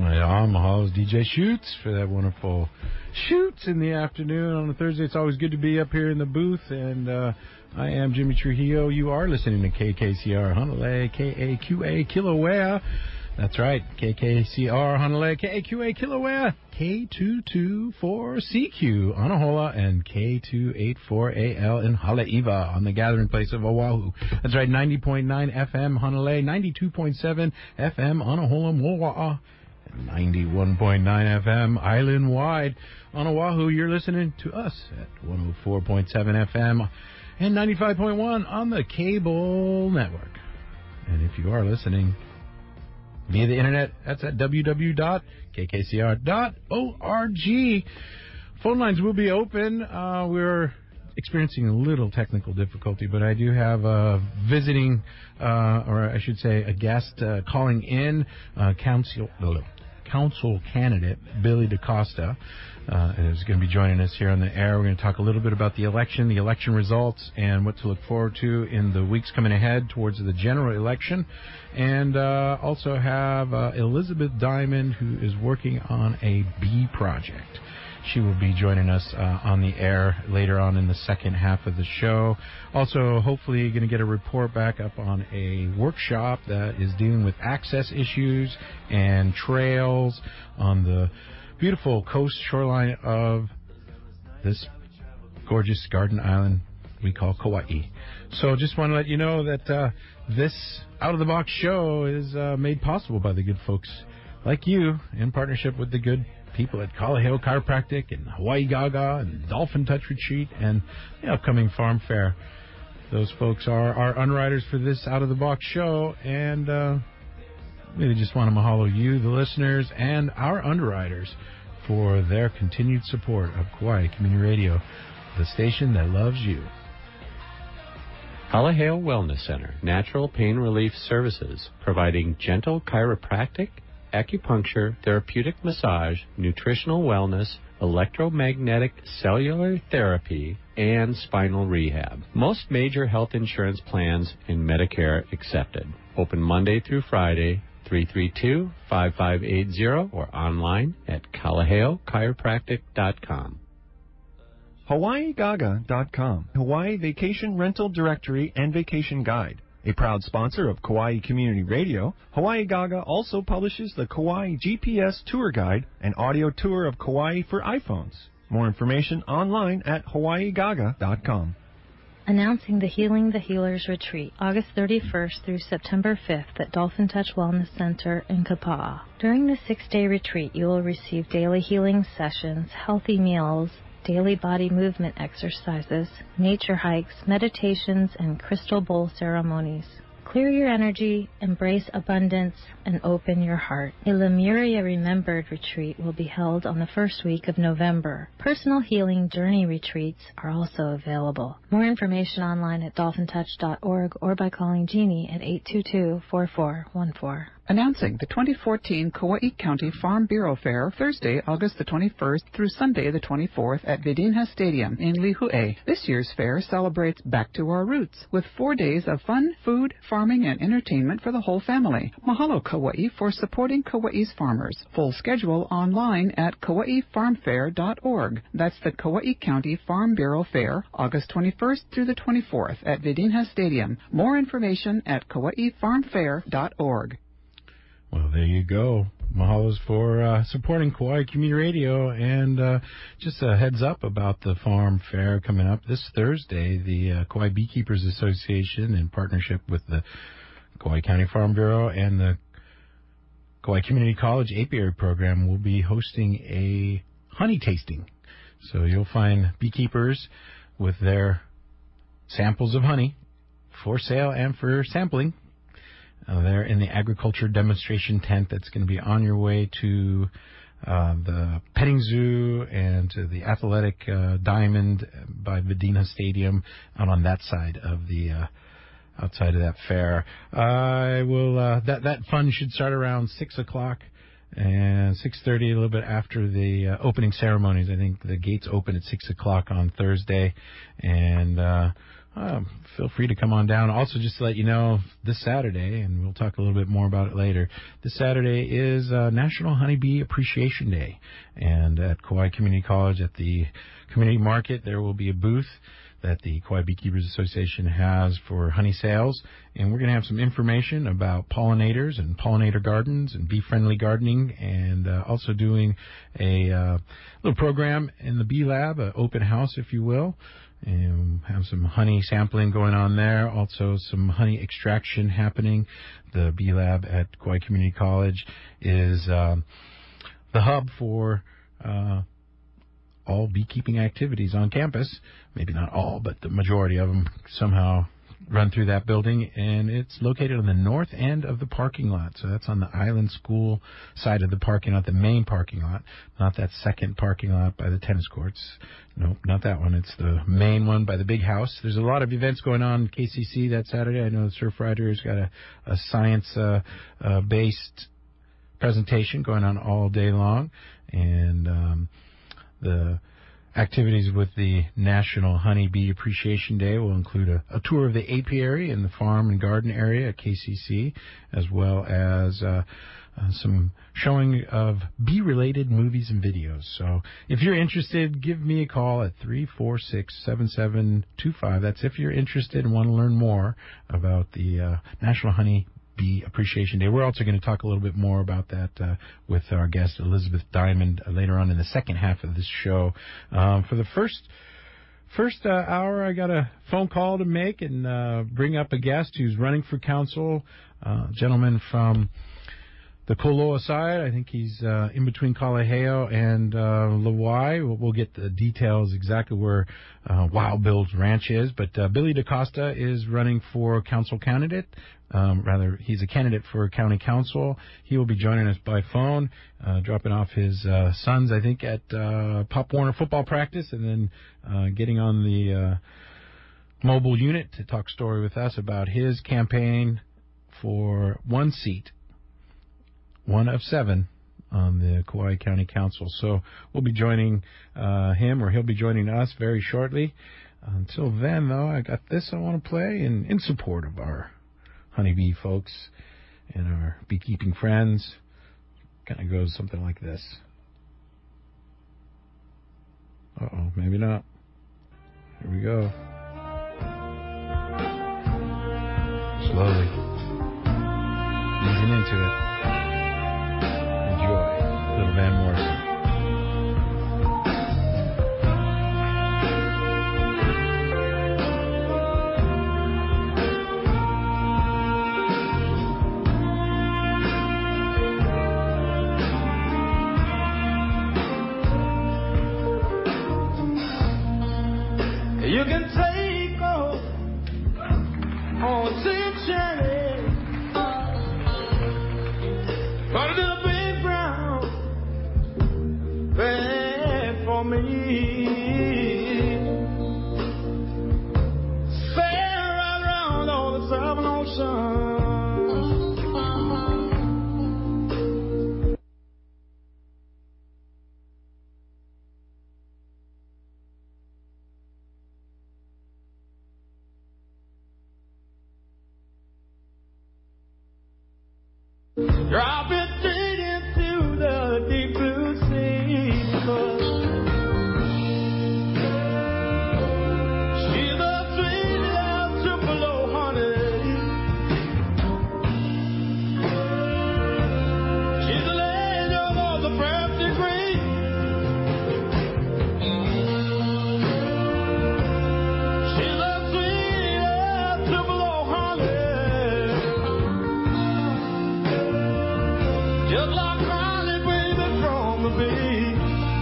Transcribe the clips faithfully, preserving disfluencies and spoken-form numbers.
Yeah, mahalo's D J Shoots for that wonderful Shoots in the afternoon on a Thursday. It's always good to be up here in the booth, and uh, I am Jimmy Trujillo. You are listening to K K C R Honolulu, K A Q A Kilauea. That's right, K K C R Honolulu, K A Q A Kilauea, K two two four C Q Anahola, and K two eight four A L in Haleiwa on the gathering place of Oahu. That's right, ninety point nine F M Honolulu, ninety-two point seven F M Anahola, Moa'a, and ninety-one point nine F M island-wide on Oahu. You're listening to us at one oh four point seven F M and ninety-five point one on the cable network. And if you are listening via the internet, that's at w w w dot k k c r dot org. Phone lines will be open. Uh, we're experiencing a little technical difficulty, but I do have a visiting, uh, or I should say a guest uh, calling in, uh, council, council candidate Billy DaCosta. Uh, is going to be joining us here on the air. We're going to talk a little bit about the election, the election results, and what to look forward to in the weeks coming ahead towards the general election. And uh, also have uh, Elizabeth Diamond, who is working on a bee project. She will be joining us uh, on the air later on in the second half of the show. Also, hopefully, going to get a report back up on a workshop that is dealing with access issues and trails on the beautiful coast shoreline of this gorgeous garden island we call Kauai. So just want to let you know that uh, this out-of-the-box show is uh, made possible by the good folks like you in partnership with the good people at Kalaheo Chiropractic and Hawaii Gaga and Dolphin Touch Retreat and the upcoming Farm Fair. Those folks are our underwriters for this out-of-the-box show, and uh, really just want to mahalo you, the listeners, and our underwriters for their continued support of Kauai Community Radio, the station that loves you. Kalaheo Wellness Center, natural pain relief services, providing gentle chiropractic, acupuncture, therapeutic massage, nutritional wellness, electromagnetic cellular therapy, and spinal rehab. Most major health insurance plans and Medicare accepted. Open Monday through Friday, three three two, five five eight zero, or online at kalaheo chiropractic dot com. Hawaii Gaga dot com, Hawaii Vacation Rental Directory and Vacation Guide. A proud sponsor of Kauai Community Radio, Hawaii Gaga also publishes the Kauai G P S Tour Guide, an audio tour of Kauai for iPhones. More information online at hawaii gaga dot com. Announcing the Healing the Healers Retreat, August thirty-first through September fifth at Dolphin Touch Wellness Center in Kapa'a. During the six-day retreat, you will receive daily healing sessions, healthy meals, daily body movement exercises, nature hikes, meditations, and crystal bowl ceremonies. Clear your energy, embrace abundance, and open your heart. A Lemuria Remembered retreat will be held on the first week of November. Personal healing journey retreats are also available. More information online at dolphin touch dot org or by calling Jeannie at eight two two, four four one four. Announcing the twenty fourteen Kauai County Farm Bureau Fair, Thursday, August the twenty-first through Sunday the twenty-fourth at Vidinha Stadium in Lihue. This year's fair celebrates Back to Our Roots with four days of fun, food, farming, and entertainment for the whole family. Mahalo Kauai for supporting Kauai's farmers. Full schedule online at kauai farm fair dot org. That's the Kauai County Farm Bureau Fair, August twenty-first through the twenty-fourth at Vidinha Stadium. More information at kauai farm fair dot org. Well, there you go. Mahalos for uh, supporting Kauai Community Radio, and uh, just a heads up about the farm fair coming up this Thursday. The uh, Kauai Beekeepers Association, in partnership with the Kauai County Farm Bureau and the Kauai Community College Apiary Program, will be hosting a honey tasting. So you'll find beekeepers with their samples of honey for sale and for sampling. Uh, they're in the agriculture demonstration tent that's going to be on your way to uh, the petting zoo and to the athletic uh, diamond by Vidinha Stadium out on that side of the uh, outside of that fair. I will uh, that that fun should start around six o'clock and six thirty, a little bit after the uh, opening ceremonies. I think the gates open at six o'clock on Thursday, and uh, uh, feel free to come on down. Also, just to let you know, this Saturday, and we'll talk a little bit more about it later, this Saturday is uh, National Honeybee Appreciation Day. And at Kauai Community College, at the community market, there will be a booth that the Kauai Beekeepers Association has for honey sales. And we're going to have some information about pollinators and pollinator gardens and bee-friendly gardening, and uh, also doing a uh, little program in the Bee Lab, an open house, if you will. And have some honey sampling going on there. Also some honey extraction happening. The Bee Lab at Kauai Community College is uh, the hub for uh, all beekeeping activities on campus. Maybe not all, but the majority of them somehow run through that building, and it's located on the north end of the parking lot. So that's on the Island School side of the parking lot, the main parking lot, not that second parking lot by the tennis courts. Nope, not that one. It's the main one by the big house. There's a lot of events going on in K C C that Saturday. I know the Surf Rider's got a, a science-based uh, uh, presentation going on all day long, and um, the activities with the National Honeybee Appreciation Day will include a, a tour of the apiary and the farm and garden area at K C C, as well as uh, uh, some showing of bee-related movies and videos. So if you're interested, give me a call at three four six, seven seven two five. That's if you're interested and want to learn more about the uh, National Honey Bee Appreciation Day. We're also going to talk a little bit more about that uh, with our guest Elizabeth Diamond uh, later on in the second half of this show. Um, for the first first uh, hour, I got a phone call to make and uh, bring up a guest who's running for council, uh, a gentleman from the Koloa side. I think he's uh, in between Kalaheo and uh, Lawai. We'll, we'll get the details exactly where uh, Wild Bill's ranch is. But uh, Billy DaCosta is running for council candidate. Um, rather, he's a candidate for county council. He will be joining us by phone, uh, dropping off his uh, sons, I think, at uh, Pop Warner football practice, and then uh, getting on the uh, mobile unit to talk story with us about his campaign for one seat, one of seven on the Kauai County Council. So we'll be joining uh, him, or he'll be joining us very shortly. Until then, though, I got this I want to play in, in support of our honeybee folks and our beekeeping friends. Kind of goes something like this. Uh-oh, maybe not. Here we go. Slowly. Easing into it. Enjoy. Little Van Morrison. You can take off on attention, put a little big brown bag for me. Sail right around all the seven oceans. Drop it straight into the deep blue sea, because she's a sweet little Tupelo honey. She's a lady of all the first degree. She's a sweet little Tupelo honey. Just like honey, baby, from the bee.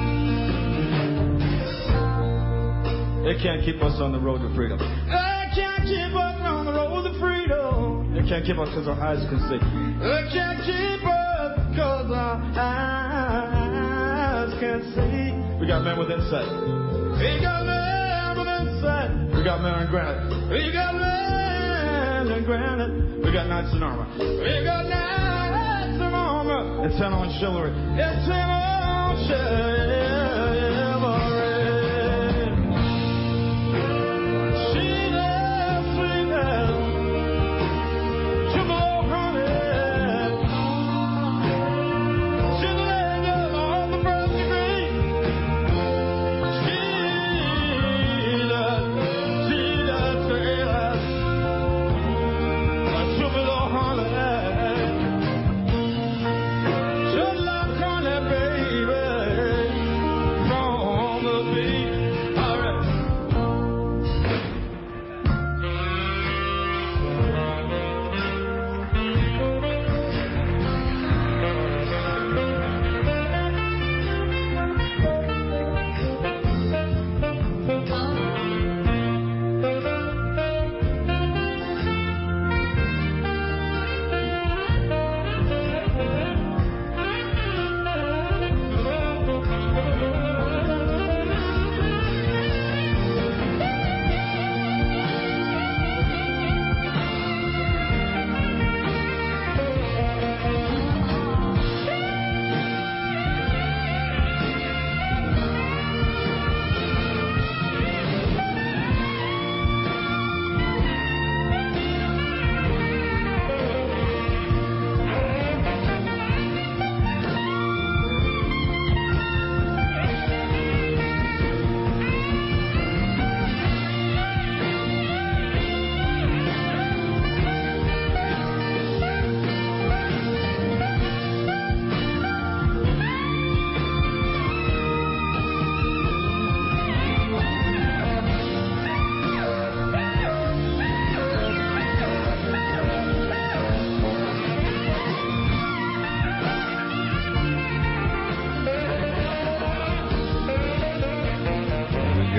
They can't keep us on the road to freedom. They can't keep us on the road to freedom. They can't keep us because our eyes can see. They can't keep us because our eyes can see. We got men with insight. We got men with insight. We got men in granite. We got men in granite. We got knights in armor. We got knights in armor. And ten on chivalry. It's ten on chivalry. She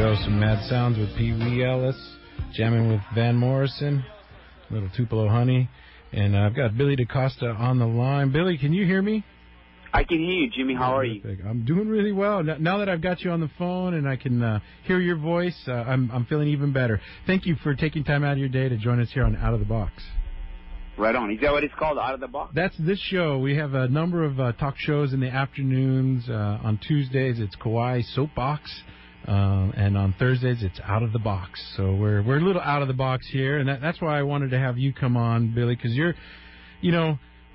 show, some Mad Sounds with Pee Wee Ellis, jamming with Van Morrison, a little Tupelo Honey, and uh, I've got Billy DaCosta on the line. Billy, can you hear me? I can hear you, Jimmy. How are you? I'm doing really well. Now that I've got you on the phone and I can uh, hear your voice, uh, I'm, I'm feeling even better. Thank you for taking time out of your day to join us here on Out of the Box. Right on. Is that what it's called, Out of the Box? That's this show. We have a number of uh, talk shows in the afternoons. Uh, on Tuesdays, it's Kauai Soapbox. Um, and on Thursdays, it's Out of the Box. So we're we're a little out of the box here. And that, that's why I wanted to have you come on, Billy, because you're, you know,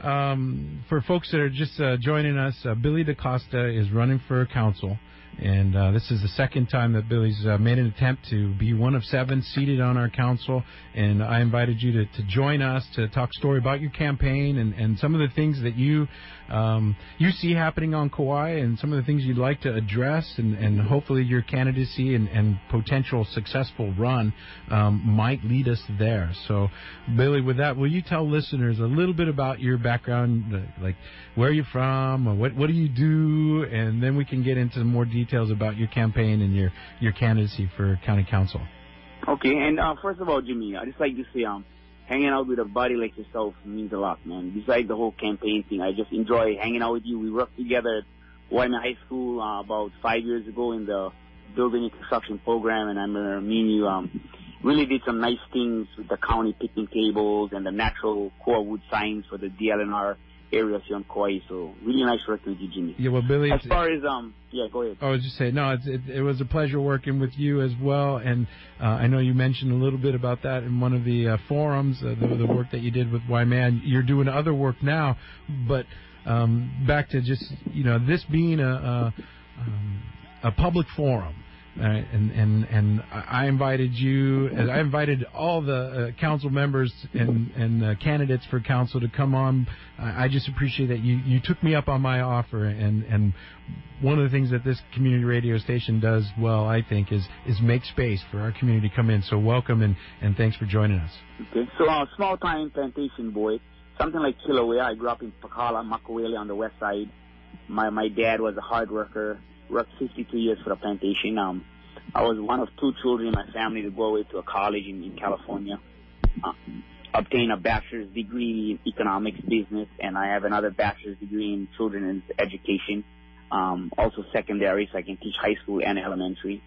Um, for folks that are just uh, joining us, uh, Billy DaCosta is running for council, and uh, this is the second time that Billy's uh, made an attempt to be one of seven seated on our council, and I invited you to, to join us to talk story about your campaign and, and some of the things that you um, you see happening on Kauai and some of the things you'd like to address, and, and hopefully your candidacy and, and potential successful run um, might lead us there. So, Billy, with that, will you tell listeners a little bit about your background, like where you're from, or what what do you do, and then we can get into more details about your campaign and your, your candidacy for county council. Okay, and uh, first of all, Jimmy, I just like to say, um, hanging out with a buddy like yourself means a lot, man. Besides the whole campaign thing, I just enjoy hanging out with you. We worked together at Waimea High School uh, about five years ago in the building and construction program, and I remember me and you um, really did some nice things with the county picnic tables and the natural core wood signs for the D L N R areas here on Kauai. So really nice working with you, Jimmy. Yeah, well, Billy, as far as um, yeah, go ahead. I was just saying, no, it's, it, it was a pleasure working with you as well, and uh, I know you mentioned a little bit about that in one of the uh, forums, uh, the, the work that you did with Waimea. You're doing other work now, but um, back to just you know this being a a, um, a public forum. Uh, and and and I invited you. I invited all the uh, council members and and uh, candidates for council to come on. I, I just appreciate that you, you took me up on my offer. And, and one of the things that this community radio station does well, I think, is is make space for our community to come in. So welcome and, and thanks for joining us. Okay. So uh, small time plantation boy, something like Kilauea. I grew up in Pakala, Makaweli on the west side. My my dad was a hard worker. Worked fifty-two years for the plantation. Um, I was one of two children in my family to go away to a college in, in California, uh, obtain a bachelor's degree in economics business, and I have another bachelor's degree in children's education, um, also secondary, so I can teach high school and elementary.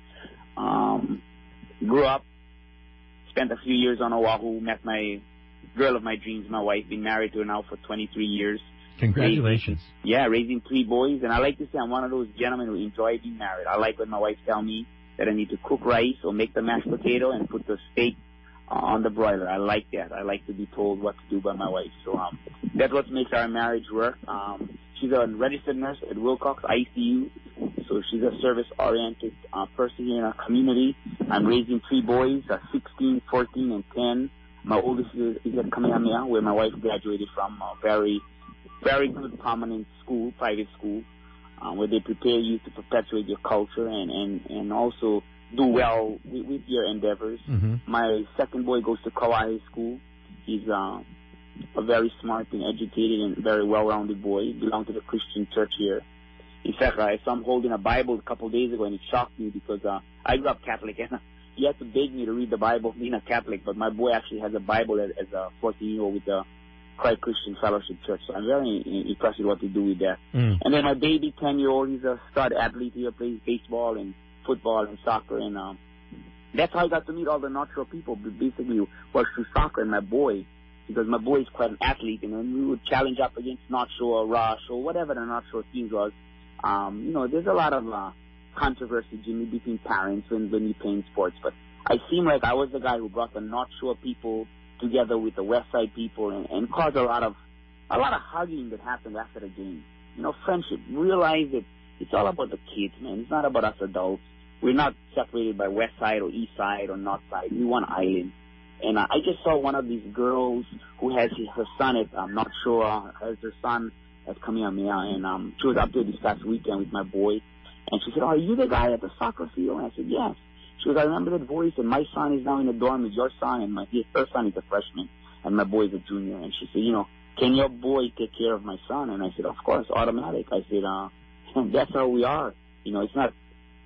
Um, grew up, spent a few years on Oahu, met my girl of my dreams, my wife, been married to her now for twenty-three years. Congratulations. Raising, yeah, raising three boys. And I like to say I'm one of those gentlemen who enjoy being married. I like when my wife tells me that I need to cook rice or make the mashed potato and put the steak uh, on the broiler. I like that. I like to be told what to do by my wife. So um, that's what makes our marriage work. Um, she's a registered nurse at Wilcox I C U. So she's a service-oriented uh, person here in our community. I'm raising three boys, uh, sixteen, fourteen, and ten. My oldest is, is at Kamehameha, where my wife graduated from a very very good, prominent school, private school, uh, where they prepare you to perpetuate your culture and, and, and also do well with, with your endeavors. Mm-hmm. My second boy goes to Kauai High School. He's uh, a very smart and educated and very well-rounded boy. He belongs to the Christian church here. In fact, I saw him holding a Bible a couple of days ago, and it shocked me because uh, I grew up Catholic, and he had to beg me to read the Bible, being a Catholic, but my boy actually has a Bible as, as a fourteen-year-old with the Christ Christian Fellowship Church, so I'm very impressed with what they do with that. Mm. And then my baby ten-year-old, he's a stud athlete here, plays baseball and football and soccer, and um, that's how I got to meet all the North Shore people, basically, was through soccer and my boy, because my boy is quite an athlete, and when we would challenge up against North Shore or Rush or whatever the North Shore teams was, um, you know, there's a lot of uh, controversy, Jimmy, between parents when, when we playing sports, but I seem like I was the guy who brought the North Shore people together with the West Side people and, and caused a lot of a lot of hugging that happened after the game. You know, friendship. Realize that it's all about the kids, man. It's not about us adults. We're not separated by West Side or East Side or North Side. We're one island. And uh, I just saw one of these girls who has his, her son at, I'm not sure, uh, has her son at Kamehameha, and um, she was up there this past weekend with my boy. And she said, "Oh, are you the guy at the soccer field?" And I said, "Yes." She goes, "I remember that voice, and my son is now in the dorm with your son, and my her son is a freshman, and my boy is a junior." And she said, "You know, can your boy take care of my son?" And I said, "Of course, automatic." I said, uh, "That's how we are. You know, it's not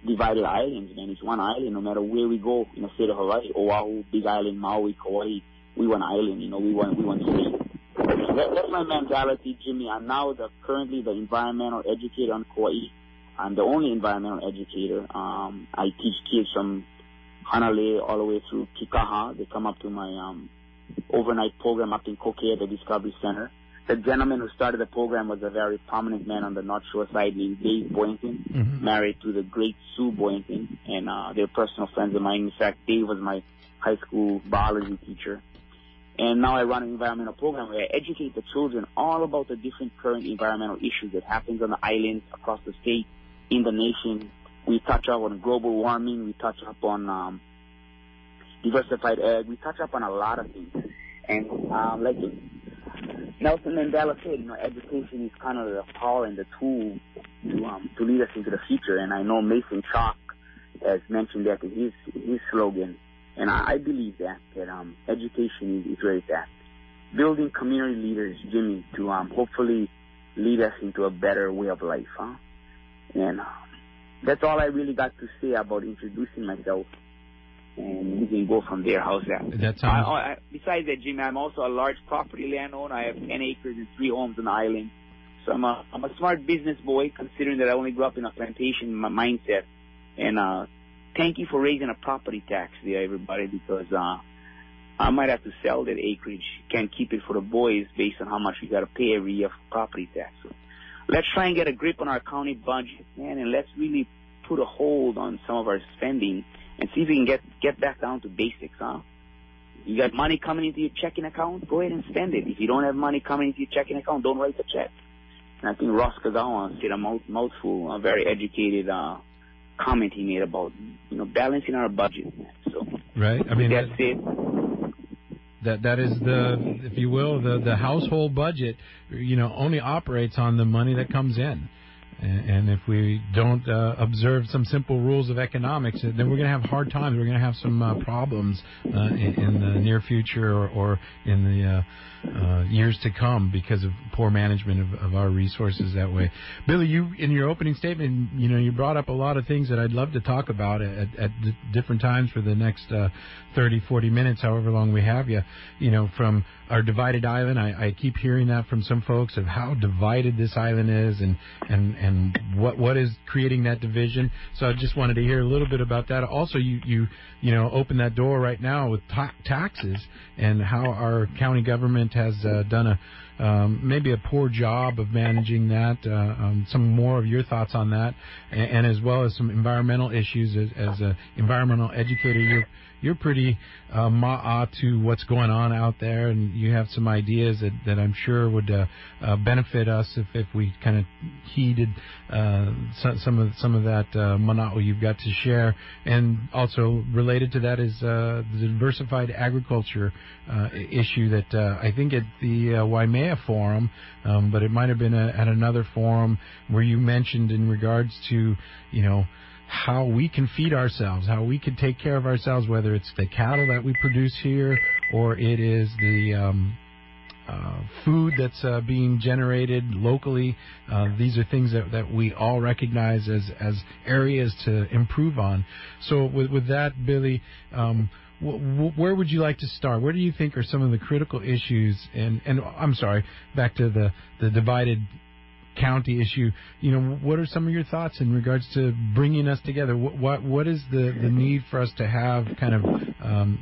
divided islands, man. It's one island. No matter where we go in the state of Hawaii, Oahu, Big Island, Maui, Kauai, we one island. You know, we want we want state. That, that's my mentality, Jimmy. I'm now the currently the environmental educator on Kauai. I'm the only environmental educator. Um, I teach kids from Hanalei all the way through Kikaha. They come up to my um, overnight program up in Kokea at the Discovery Center. The gentleman who started the program was a very prominent man on the North Shore side named Dave Boynton, mm-hmm. married to the great Sue Boynton, and uh, they're personal friends of mine. In fact, Dave was my high school biology teacher. And now I run an environmental program where I educate the children all about the different current environmental issues that happens on the islands, across the state, in the nation. We touch up on global warming. We touch up on um, diversified ag. We touch up on a lot of things. And um, like Nelson Mandela said, you know, education is kind of the power and the tool to um, to lead us into the future. And I know Mason Chalk has mentioned that in his his slogan, and I, I believe that that um, education is, is where it's at. Building community leaders, Jimmy, to um, hopefully lead us into a better way of life, huh? And uh, that's all I really got to say about introducing myself. And we can go from there. How's that? That sounds... I, I, besides that, Jimmy, I'm also a large property landowner. I have ten acres and three homes on the island. So I'm a, I'm a smart business boy, considering that I only grew up in a plantation mindset. And uh, thank you for raising a property tax there, everybody, because uh, I might have to sell that acreage. Can't keep it for the boys based on how much we got to pay every year for property tax. So let's try and get a grip on our county budget, man, and let's really put a hold on some of our spending and see if we can get, get back down to basics, huh? You got money coming into your checking account, go ahead and spend it. If you don't have money coming into your checking account, don't write the check. And I think Ross Kagawa said a mouth, mouthful, a very educated uh, comment he made about, you know, balancing our budget. So right. I mean, that's that, it. That that is the, if you will, the the household budget. You know, only operates on the money that comes in. And if we don't uh, observe some simple rules of economics, then we're going to have hard times. We're going to have some uh, problems uh, in, in the near future or, or in the uh, uh, years to come because of poor management of, of our resources that way. Billy, you in your opening statement, you know, you brought up a lot of things that I'd love to talk about at, at d- different times for the next uh, thirty, forty minutes, however long we have you. You know, from our divided island, I, I keep hearing that from some folks of how divided this island is and and, and And what what is creating that division? So I just wanted to hear a little bit about that. Also, you you you know open that door right now with ta- taxes and how our county government has uh, done a um, maybe a poor job of managing that. Uh, um, some more of your thoughts on that, and, and as well as some environmental issues. As, as an environmental educator, you're you're pretty uh, ma'a to what's going on out there, and you have some ideas that, that I'm sure would uh, uh, benefit us if, if we kind of heeded uh, some, some of some of that uh, mana'o you've got to share. And also related to that is uh, the diversified agriculture uh, issue that uh, I think at the uh, Waimea Forum, um, but it might have been a, at another forum where you mentioned in regards to, you know, how we can feed ourselves, how we can take care of ourselves, whether it's the cattle that we produce here or it is the um, uh, food that's uh, being generated locally. Uh, these are things that, that we all recognize as, as areas to improve on. So with, with that, Billy, um, w- w- where would you like to start? Where do you think are some of the critical issues? And, and I'm sorry, back to the, the divided county issue, you know, what are some of your thoughts in regards to bringing us together? What what, what is the, the need for us to have kind of, um,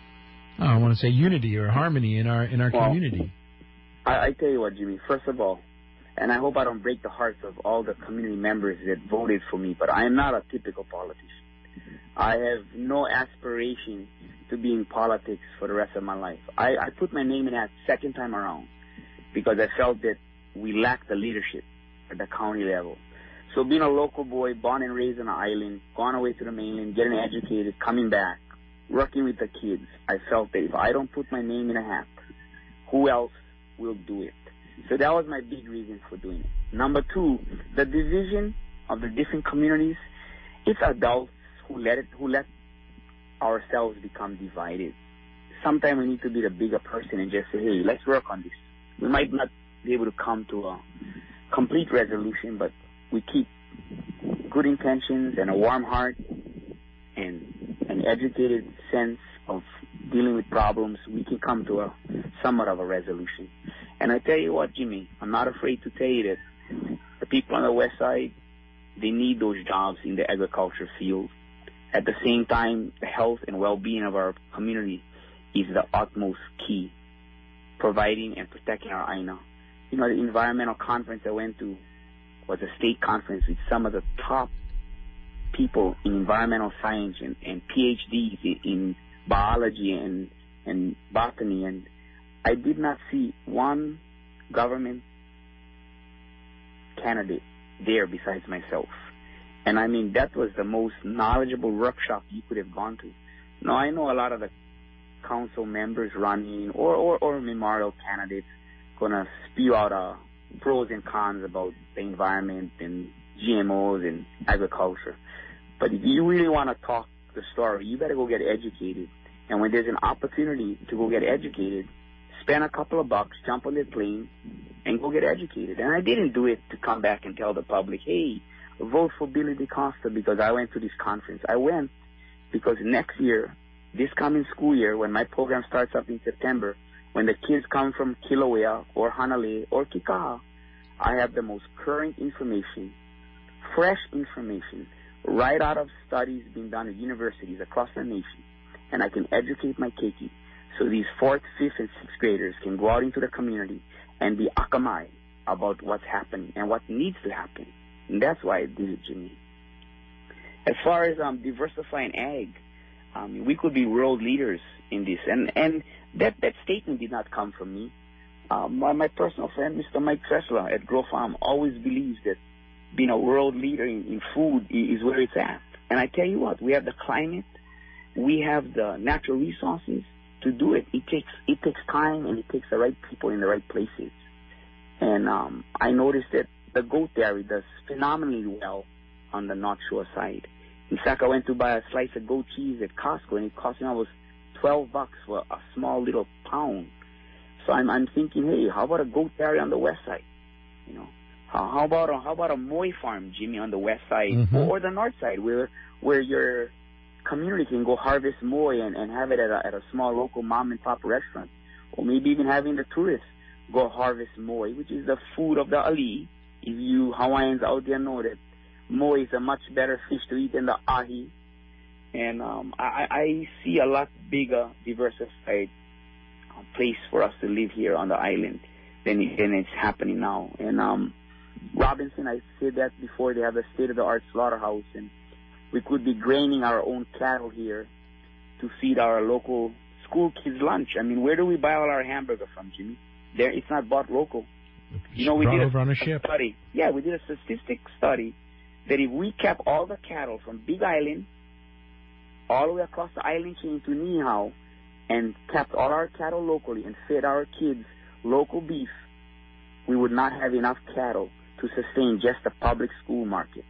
I don't want to say unity or harmony in our in our well, community? I, I tell you what, Jimmy, first of all, and I hope I don't break the hearts of all the community members that voted for me, but I am not a typical politician. I have no aspiration to be in politics for the rest of my life. I, I put my name in that second time around because I felt that we lack the leadership at the county level. So being a local boy, born and raised on an island, gone away to the mainland, getting educated, coming back, working with the kids, I felt that if I don't put my name in a hat, who else will do it? So that was my big reason for doing it. Number two, the division of the different communities, it's adults who let it, who let ourselves become divided. Sometimes we need to be the bigger person and just say, hey, let's work on this. We might not be able to come to a complete resolution, but we keep good intentions and a warm heart and an educated sense of dealing with problems, we can come to a somewhat of a resolution. And I tell you what, Jimmy, I'm not afraid to tell you that the people on the west side, they need those jobs in the agriculture field. At the same time, the health and well-being of our community is the utmost key, providing and protecting our I N A. You know, the environmental conference I went to was a state conference with some of the top people in environmental science and, and P H Ds in, in biology and, and botany, and I did not see one government candidate there besides myself. And I mean, that was the most knowledgeable workshop you could have gone to. Now, I know a lot of the council members running or, or, or memorial candidates going to spew out uh, pros and cons about the environment and G M Os and agriculture. But if you really want to talk the story, you better go get educated. And when there's an opportunity to go get educated, spend a couple of bucks, jump on the plane, and go get educated. And I didn't do it to come back and tell the public, hey, vote for Billy DeCosta because I went to this conference. I went because next year, this coming school year, when my program starts up in September, when the kids come from Kilauea or Hanalei or Kikaha, I have the most current information, fresh information, right out of studies being done at universities across the nation. And I can educate my keiki so these fourth, fifth, and sixth graders can go out into the community and be akamai about what's happening and what needs to happen. And that's why I did it, Jimmy. As far as um, diversifying ag, um, we could be world leaders in this. And, and that, that statement did not come from me. Um, my, my personal friend, Mister Mike Tressler at Grow Farm, always believes that being a world leader in, in food is where it's at. And I tell you what, we have the climate, we have the natural resources to do it. It takes it takes time, and it takes the right people in the right places. And um, I noticed that the goat dairy does phenomenally well on the North Shore side. In fact, I went to buy a slice of goat cheese at Costco, and it cost me almost twelve bucks for a small little pound. So I'm I'm thinking, hey, how about a goat dairy on the west side? You know, how, how about a, how about a Moy farm, Jimmy, on the west side, mm-hmm. or, or the north side, where where your community can go harvest Moy and, and have it at a, at a small local mom and pop restaurant, or maybe even having the tourists go harvest Moy, which is the food of the Ali. If you Hawaiians out there know that Moy is a much better fish to eat than the ahi. And um, I, I see a lot bigger, diversified uh, place for us to live here on the island than, it, than it's happening now. And um, Robinson, I said that before, they have a state-of-the-art slaughterhouse, and we could be graining our own cattle here to feed our local school kids lunch. I mean, where do we buy all our hamburger from, Jimmy? There, it's not bought local. You know, we did a, on a, a study. Yeah, we did a statistic study that if we kept all the cattle from Big Island all the way across the island chain to Niihau and kept all our cattle locally and fed our kids local beef, we would not have enough cattle to sustain just the public school market.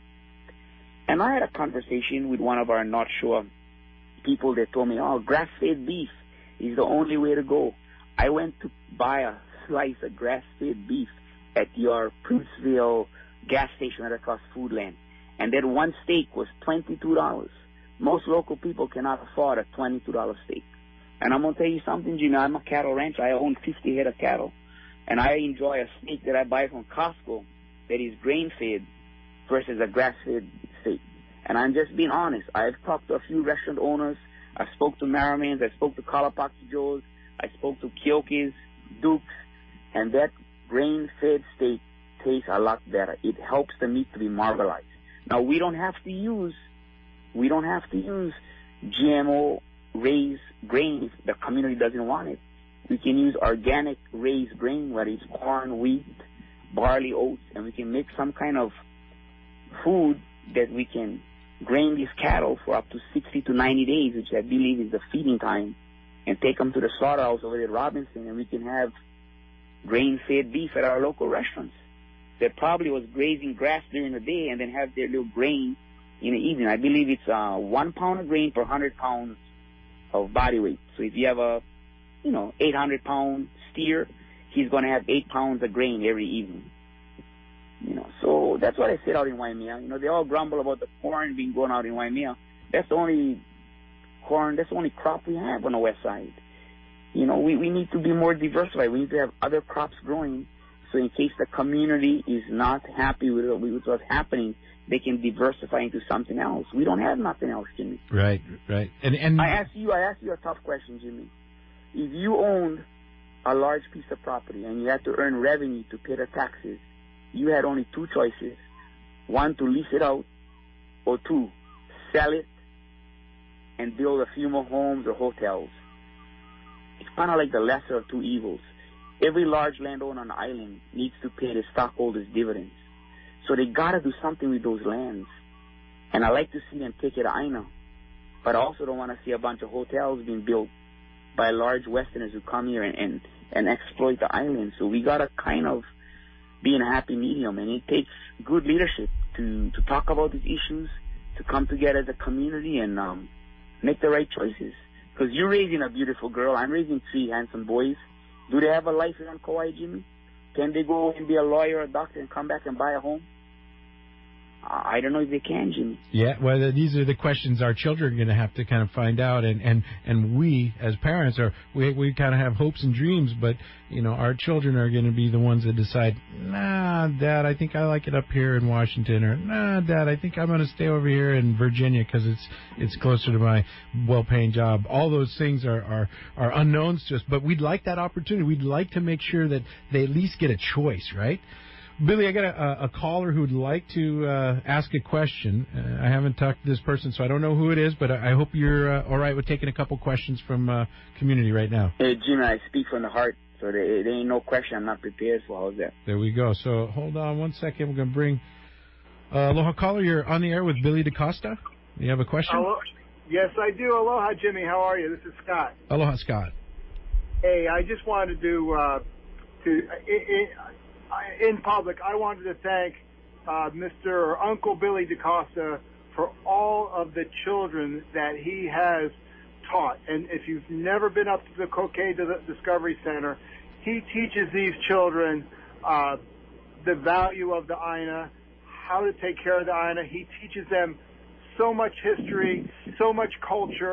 And I had a conversation with one of our North Shore people that told me, oh, grass-fed beef is the only way to go. I went to buy a slice of grass-fed beef at your Princeville gas station right across Foodland, and that one steak was twenty-two dollars. Most local people cannot afford a twenty-two dollar steak. And I'm going to tell you something, Jimmy, I'm a cattle rancher. I own fifty head of cattle, and I enjoy a steak that I buy from Costco that is grain-fed versus a grass-fed steak. And I'm just being honest. I've talked to a few restaurant owners. I spoke to Merriman's. I spoke to Kalapaki Joe's. I spoke to Kyoki's, Duke's, and that grain-fed steak tastes a lot better. It helps the meat to be marbleized. Now, we don't have to use, we don't have to use G M O raised grain if the community doesn't want it. We can use organic raised grain, whether it's corn, wheat, barley, oats, and we can make some kind of food that we can grain these cattle for up to sixty to ninety days, which I believe is the feeding time, and take them to the slaughterhouse over at Robinson, and we can have grain-fed beef at our local restaurants that probably was grazing grass during the day and then have their little grain in the evening. I believe it's uh, one pound of grain per one hundred pounds of body weight. So if you have a, you know, eight hundred pound steer, he's going to have eight pounds of grain every evening. You know, so that's what I said out in Waimea. You know, they all grumble about the corn being grown out in Waimea. That's the only corn, that's the only crop we have on the west side. You know, we, we need to be more diversified. We need to have other crops growing, so in case the community is not happy with, with what's happening, they can diversify into something else. We don't have nothing else, Jimmy. Right, right. And and I ask you, I ask you a tough question, Jimmy. If you owned a large piece of property and you had to earn revenue to pay the taxes, you had only two choices: one, to lease it out, or two, sell it and build a few more homes or hotels. It's kind of like the lesser of two evils. Every large landowner on the island needs to pay the stockholders dividends. So they got to do something with those lands. And I like to see them take it to Aina. But I also don't want to see a bunch of hotels being built by large Westerners who come here and, and, and exploit the island. So we got to kind of be in a happy medium. And it takes good leadership to, to talk about these issues, to come together as a community and um, make the right choices. Because you're raising a beautiful girl. I'm raising three handsome boys. Do they have a life here on Kauai, Jimmy? Can they go and be a lawyer or a doctor and come back and buy a home? I don't know if they can, Jimmy. Yeah, well, these are the questions our children are going to have to kind of find out, and, and, and we as parents are we we kind of have hopes and dreams, but you know our children are going to be the ones that decide. Nah, Dad, I think I like it up here in Washington, or nah, Dad, I think I'm going to stay over here in Virginia because it's it's closer to my well-paying job. All those things are, are are unknowns to us, but we'd like that opportunity. We'd like to make sure that they at least get a choice, right? Billy, I got a, a caller who'd like to uh, ask a question. Uh, I haven't talked to this person, so I don't know who it is, but I, I hope you're uh, all right with taking a couple questions from uh, community right now. Hey, Jimmy, I speak from the heart, so there, there ain't no question I'm not prepared for. How's that? There we go. So hold on one second. We're going to bring uh, Aloha caller. You're on the air with Billy DaCosta. You have a question? Hello. Yes, I do. Aloha, Jimmy. How are you? This is Scott. Aloha, Scott. Hey, I just wanted to, uh, to it, it, in public, I wanted to thank uh, Mister or Uncle Billy DaCosta for all of the children that he has taught. And if you've never been up to the Kokei Discovery Center, he teaches these children uh, the value of the Aina, how to take care of the Aina. He teaches them so much history, so much culture,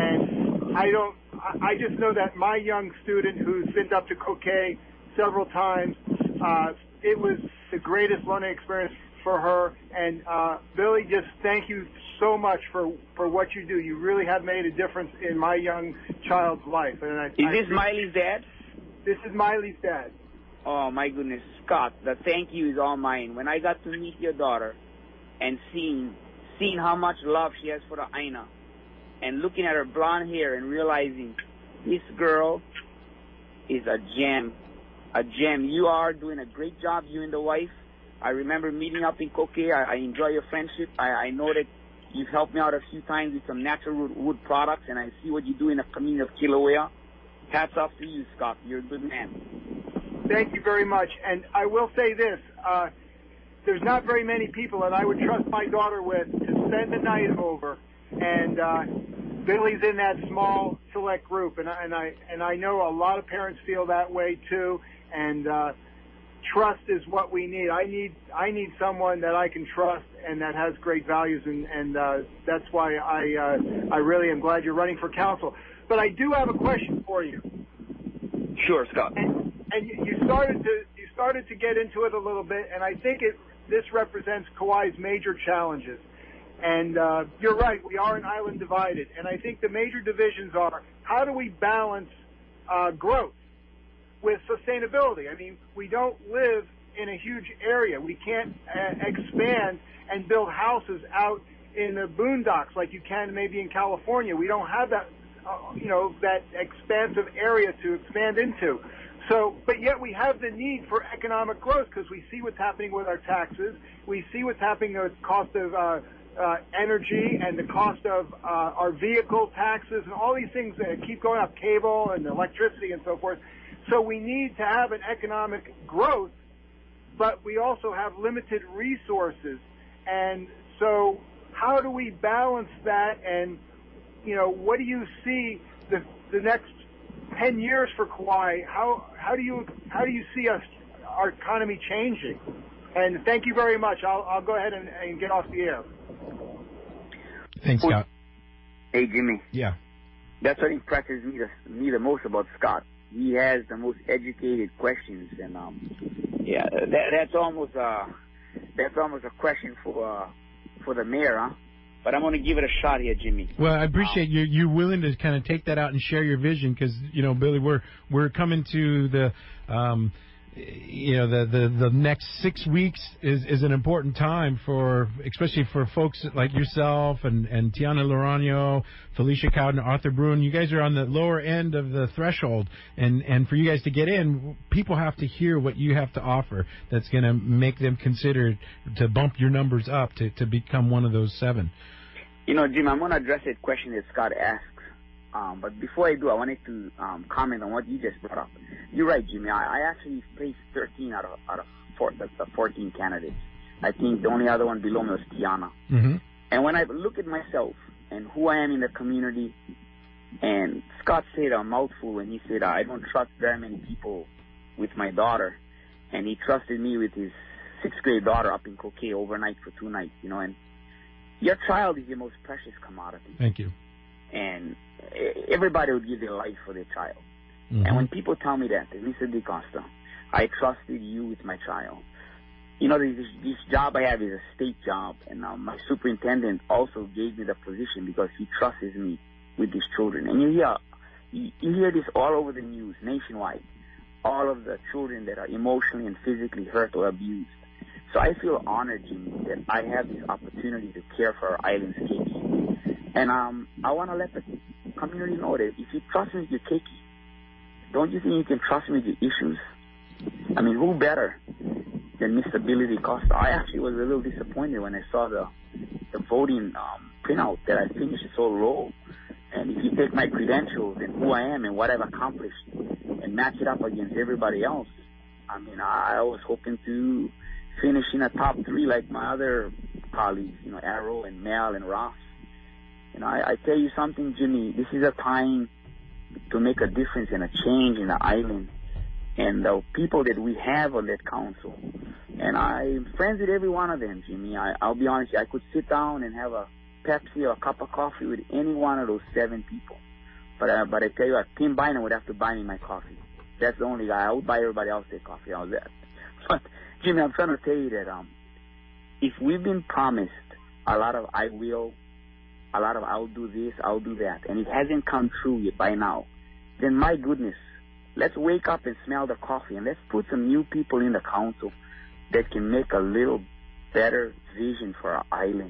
and I don't. I just know that my young student who's been up to Kokei several times, Uh, it was the greatest learning experience for her. And, uh, Billy, just thank you so much for, for what you do. You really have made a difference in my young child's life. And I, Is I, this Miley's dad? This is Miley's dad. Oh, my goodness. Scott, the thank you is all mine. When I got to meet your daughter and seeing, seeing how much love she has for the Aina and looking at her blonde hair and realizing this girl is a gem. A gem. You are doing a great job, you and the wife. I remember meeting up in Kokei. I, I enjoy your friendship. I, I know that you've helped me out a few times with some natural wood, wood products, and I see what you do in the community of Kilauea. Hats off to you, Scott. You're a good man. Thank you very much. And I will say this. Uh, there's not very many people that I would trust my daughter with to spend the night over. And uh, Billy's in that small, select group. And I, and, I, and I know a lot of parents feel that way, too. And uh, trust is what we need. I need I need someone that I can trust and that has great values, and, and uh, that's why I uh, I really am glad you're running for council. But I do have a question for you. Sure, Scott. And, and you started to you started to get into it a little bit, and I think it this represents Kauai's major challenges. And uh, you're right, we are an island divided, and I think the major divisions are how do we balance uh, growth with sustainability. I mean, we don't live in a huge area. We can't uh, expand and build houses out in the boondocks like you can maybe in California. We don't have that, uh, you know, that expansive area to expand into. So, but yet we have the need for economic growth because we see what's happening with our taxes. We see what's happening with the cost of uh, uh, energy and the cost of uh, our vehicle taxes and all these things that keep going up, cable and electricity and so forth. So we need to have an economic growth, but we also have limited resources. And so how do we balance that? And, you know, what do you see the, the next ten years for Kauai? How, how do you, how do you see us, our economy changing? And thank you very much. I'll, I'll go ahead and, and get off the air. Thanks, Scott. Hey, Jimmy. Yeah. That's what impresses me the, me the most about Scott. He has the most educated questions, and um, yeah, that, that's almost uh, that's almost a question for uh, for the mayor, huh? But I'm going to give it a shot here, Jimmy. Well, I appreciate you you willing to kind of take that out and share your vision, because you know, Billy, we're we're coming to the. Um, You know, the, the, the next six weeks is, is an important time for, especially for folks like yourself and, and Tiana Lorano, Felicia Cowden, Arthur Bruin. You guys are on the lower end of the threshold, and, and for you guys to get in, people have to hear what you have to offer that's going to make them consider to bump your numbers up to, to become one of those seven. You know, Jim, I'm going to address that question that Scott asked. Um, but before I do, I wanted to um, comment on what you just brought up. You're right, Jimmy. I, I actually placed thirteen out of out of four, the, the fourteen candidates. I think the only other one below me was Tiana. Mm-hmm. And when I look at myself and who I am in the community, and Scott said a mouthful when he said, I don't trust very many people with my daughter. And he trusted me with his sixth grade daughter up in Coquet overnight for two nights, you know. And your child is your most precious commodity. Thank you. And everybody would give their life for their child. Mm-hmm. And when people tell me that, Lisa DeCosta, I trusted you with my child. You know, this, this job I have is a state job, and uh, my superintendent also gave me the position because he trusts me with these children. And you hear, you, you hear this all over the news, nationwide, all of the children that are emotionally and physically hurt or abused. So I feel honored, Jimmy, that I have this opportunity to care for our island's kids. And um, I want to let the community know that if you trust me with your keiki, don't you think you can trust me with your issues? I mean, who better than Mister Billy DeCosta? I actually was a little disappointed when I saw the the voting um, printout that I finished so low. And if you take my credentials and who I am and what I've accomplished and match it up against everybody else, I mean, I, I was hoping to finish in a top three like my other colleagues, you know, Arrow and Mel and Ross. You know, I, I tell you something, Jimmy, this is a time to make a difference and a change in the island and the people that we have on that council. And I'm friends with every one of them, Jimmy. I, I'll be honest, I could sit down and have a Pepsi or a cup of coffee with any one of those seven people. But uh, but I tell you what, Tim Bynum would have to buy me my coffee. That's the only guy. I would buy everybody else their coffee. How's that? But, Jimmy, I'm trying to tell you that um, if we've been promised a lot of I will, a lot of I'll do this, I'll do that, and it hasn't come true yet by now, then my goodness, let's wake up and smell the coffee, and let's put some new people in the council that can make a little better vision for our island.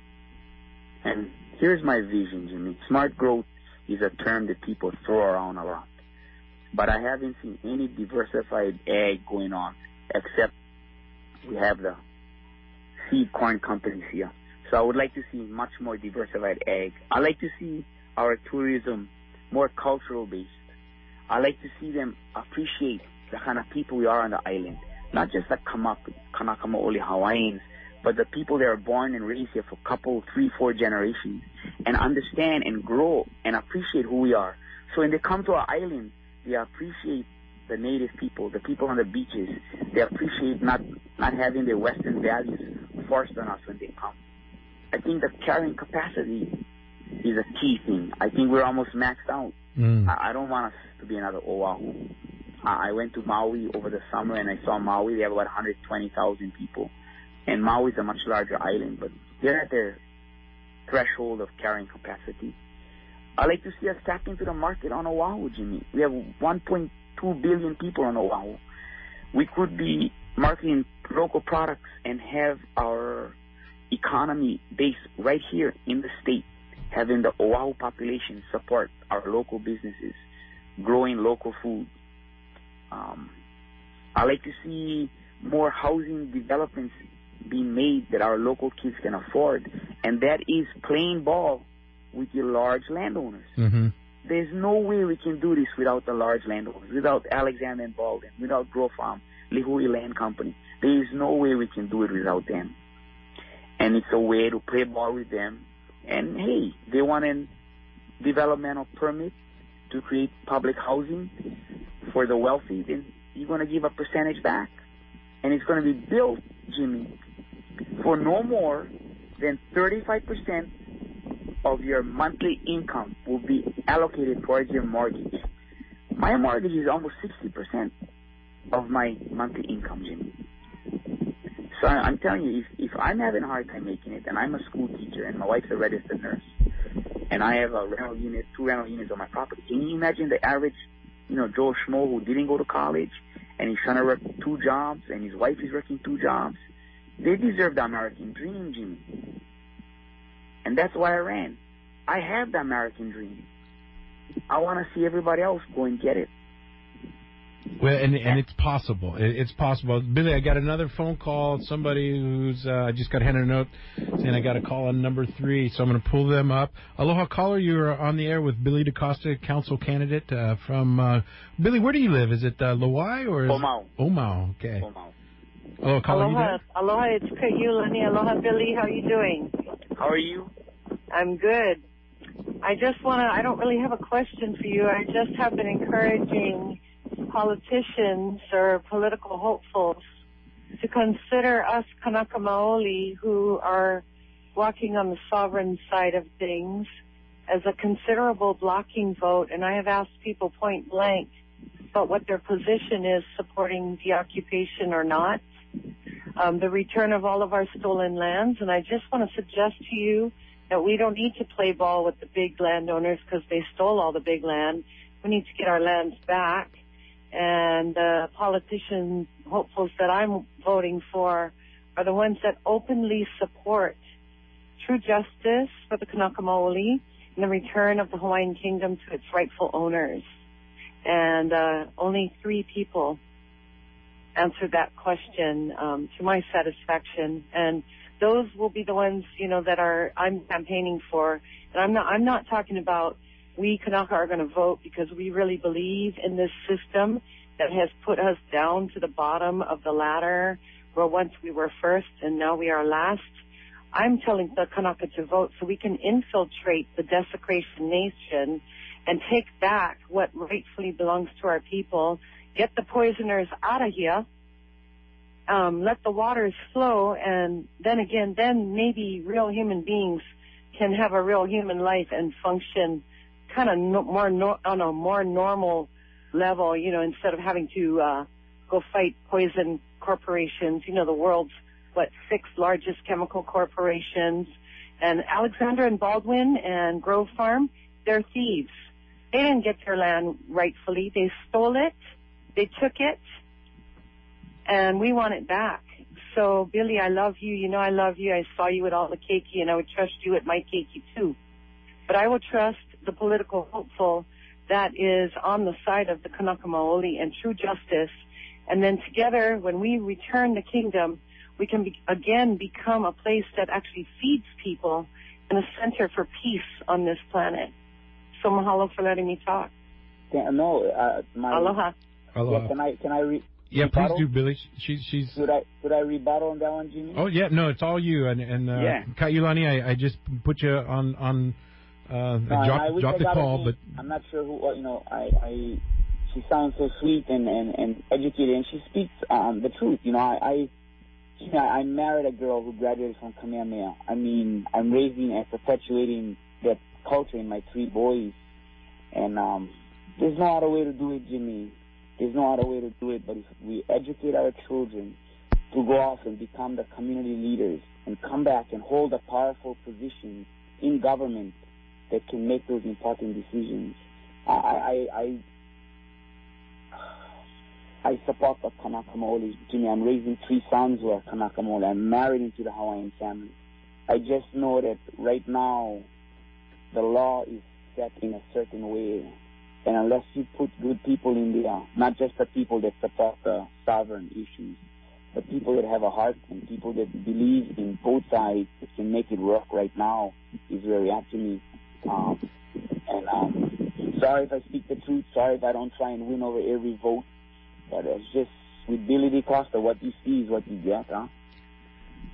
And here's my vision, Jimmy. Smart growth is a term that people throw around a lot. But I haven't seen any diversified ag going on, except we have the seed corn companies here. So I would like to see much more diversified ag. I like to see our tourism more cultural based. I like to see them appreciate the kind of people we are on the island. Not just the Kanakamo'oli Hawaiians, but the people that are born and raised here for a couple, three, four generations, and understand and grow and appreciate who we are. So when they come to our island, they appreciate the native people, the people on the beaches. They appreciate not, not having their Western values forced on us when they come. I think the carrying capacity is a key thing. I think we're almost maxed out. Mm. I, I don't want us to be another Oahu. I went to Maui over the summer, and I saw Maui. They have about one hundred twenty thousand people. And Maui is a much larger island, but they're at their threshold of carrying capacity. I like to see us tap into the market on Oahu, Jimmy. We have one point two billion people on Oahu. We could be marketing local products and have our economy based right here in the state, having the Oahu population support our local businesses, growing local food. Um, I like to see more housing developments being made that our local kids can afford, and that is playing ball with your large landowners. Mm-hmm. There's no way we can do this without the large landowners, without Alexander and Baldwin, without Grow Farm, Lihui Land Company. There is no way we can do it without them. And it's a way to play ball with them. And hey, they want a developmental permit to create public housing for the wealthy, then you're going to give a percentage back. And it's going to be built Jimmy, for no more than thirty-five percent of your monthly income will be allocated towards your mortgage. My mortgage is almost sixty percent of my monthly income, Jimmy. So I'm telling you, if, if I'm having a hard time making it, and I'm a school teacher, and my wife's a registered nurse, and I have a rental unit, two rental units on my property, can you imagine the average, you know, Joe Schmo who didn't go to college, and he's trying to work two jobs, and his wife is working two jobs? They deserve the American dream, Jimmy. And that's why I ran. I have the American dream. I want to see everybody else go and get it. Well, and and it's possible. It, it's possible. Billy, I got another phone call. Somebody who's uh, I just got handed a note saying I got a call on number three, so I'm going to pull them up. Aloha, caller, you're on the air with Billy DaCosta, council candidate uh, from uh, Billy. Where do you live? Is it uh, Lauai or is Omau? Omau. Okay. Omau. Hello, caller. Aloha, aloha. It's Ka'iulani. Aloha, Billy. How are you doing? How are you? I'm good. I just want to. I don't really have a question for you. I just have been encouraging politicians or political hopefuls to consider us Kanaka Maoli, who are walking on the sovereign side of things, as a considerable blocking vote. And I have asked people point blank about what their position is supporting the occupation or not, um, the return of all of our stolen lands. And I just want to suggest to you that we don't need to play ball with the big landowners because they stole all the big land. We need to get our lands back. And the uh, politician hopefuls that I'm voting for are the ones that openly support true justice for the Kanaka Maoli and the return of the Hawaiian Kingdom to its rightful owners. And uh, only three people answered that question um, to my satisfaction. And those will be the ones, you know, that are I'm campaigning for. And I'm not I'm not talking about we Kanaka are going to vote because we really believe in this system that has put us down to the bottom of the ladder where once we were first and now we are last. I'm telling the Kanaka to vote so we can infiltrate the desecration nation and take back what rightfully belongs to our people, get the poisoners out of here, um, let the waters flow, and then again, then maybe real human beings can have a real human life and function kind of no, more no, on a more normal level, you know, instead of having to uh, go fight poison corporations, you know, the world's, what, six largest chemical corporations. And Alexander and Baldwin and Grove Farm, they're thieves. They didn't get their land rightfully. They stole it. They took it. And we want it back. So, Billy, I love you. You know I love you. I saw you at all the keiki, and I would trust you at my keiki, too. But I will trust the political hopeful that is on the side of the Kanaka Maoli and true justice. And then together, when we return the kingdom, we can be, again become a place that actually feeds people and a center for peace on this planet. So mahalo for letting me talk. Yeah, no, uh, my, Aloha. Aloha. Yeah, can I can I re- Yeah, rebuttal? please do, Billy. She's she's. Should I should I rebuttal on that one, Jimmy? Oh yeah, no, it's all you. And and uh, Yeah. Ka'iulani, I, I just put you on on. Uh, No, drop I wish drop I the got her call, name. but I'm not sure who. uh, You know, I, I she sounds so sweet and, and, and educated, and she speaks um, the truth. You know, I, I you know, I married a girl who graduated from Kamehameha. I mean, I'm raising and perpetuating that culture in my three boys, and um, there's no other way to do it, Jimmy. There's no other way to do it. But if we educate our children to go off and become the community leaders and come back and hold a powerful position in government that can make those important decisions. I I I, I support the Kanaka Maoli. Jimmy, I'm raising three sons who are Kanaka Maoli. I'm married into the Hawaiian family. I just know that right now the law is set in a certain way, and unless you put good people in there, not just the people that support the sovereign issues, but people that have a heart and people that believe in both sides that can make it work right now is where we have to meet. Um, and um, sorry if I speak the truth. Sorry if I don't try and win over every vote. But it's just with Billy DaCosta, what you see is what you get, huh?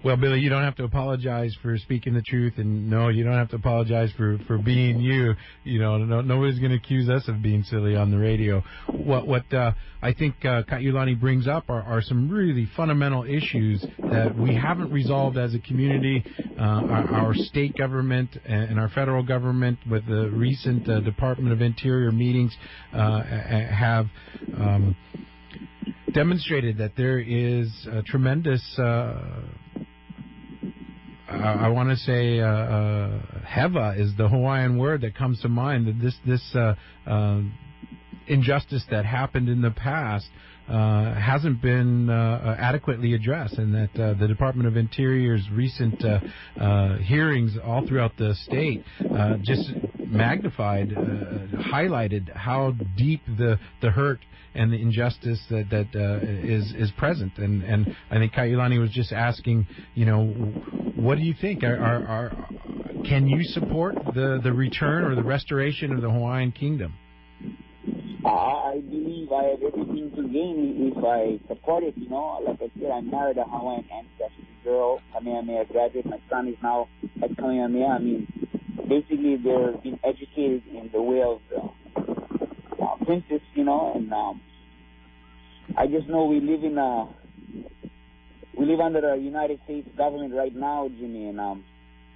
Well, Billy, you don't have to apologize for speaking the truth, and no, you don't have to apologize for, for being you. You know, no, nobody's going to accuse us of being silly on the radio. What what uh, I think uh, Kaiulani brings up are, are some really fundamental issues that we haven't resolved as a community. Uh, our, our state government and our federal government, with the recent uh, Department of Interior meetings, uh, have um, demonstrated that there is a tremendous uh, I, I want to say uh, uh, heva is the Hawaiian word that comes to mind. That this this uh, uh, injustice that happened in the past uh, hasn't been uh, adequately addressed, and that uh, the Department of Interior's recent uh, uh, hearings all throughout the state uh, just magnified, uh, highlighted how deep the the hurt and the injustice that that uh, is is present. And and I think Kaiulani was just asking, you know, what do you think? Are, are, are can you support the the return or the restoration of the Hawaiian Kingdom? I believe I have everything to gain if I support it, you know. Like I said, I married a Hawaiian ancestry girl, Kamehameha graduate. My son is now at Kamehameha. I mean, basically they're being educated in the way of the uh, princess, you know, and um, I just know we live in a, we live under the United States government right now, Jimmy, and um,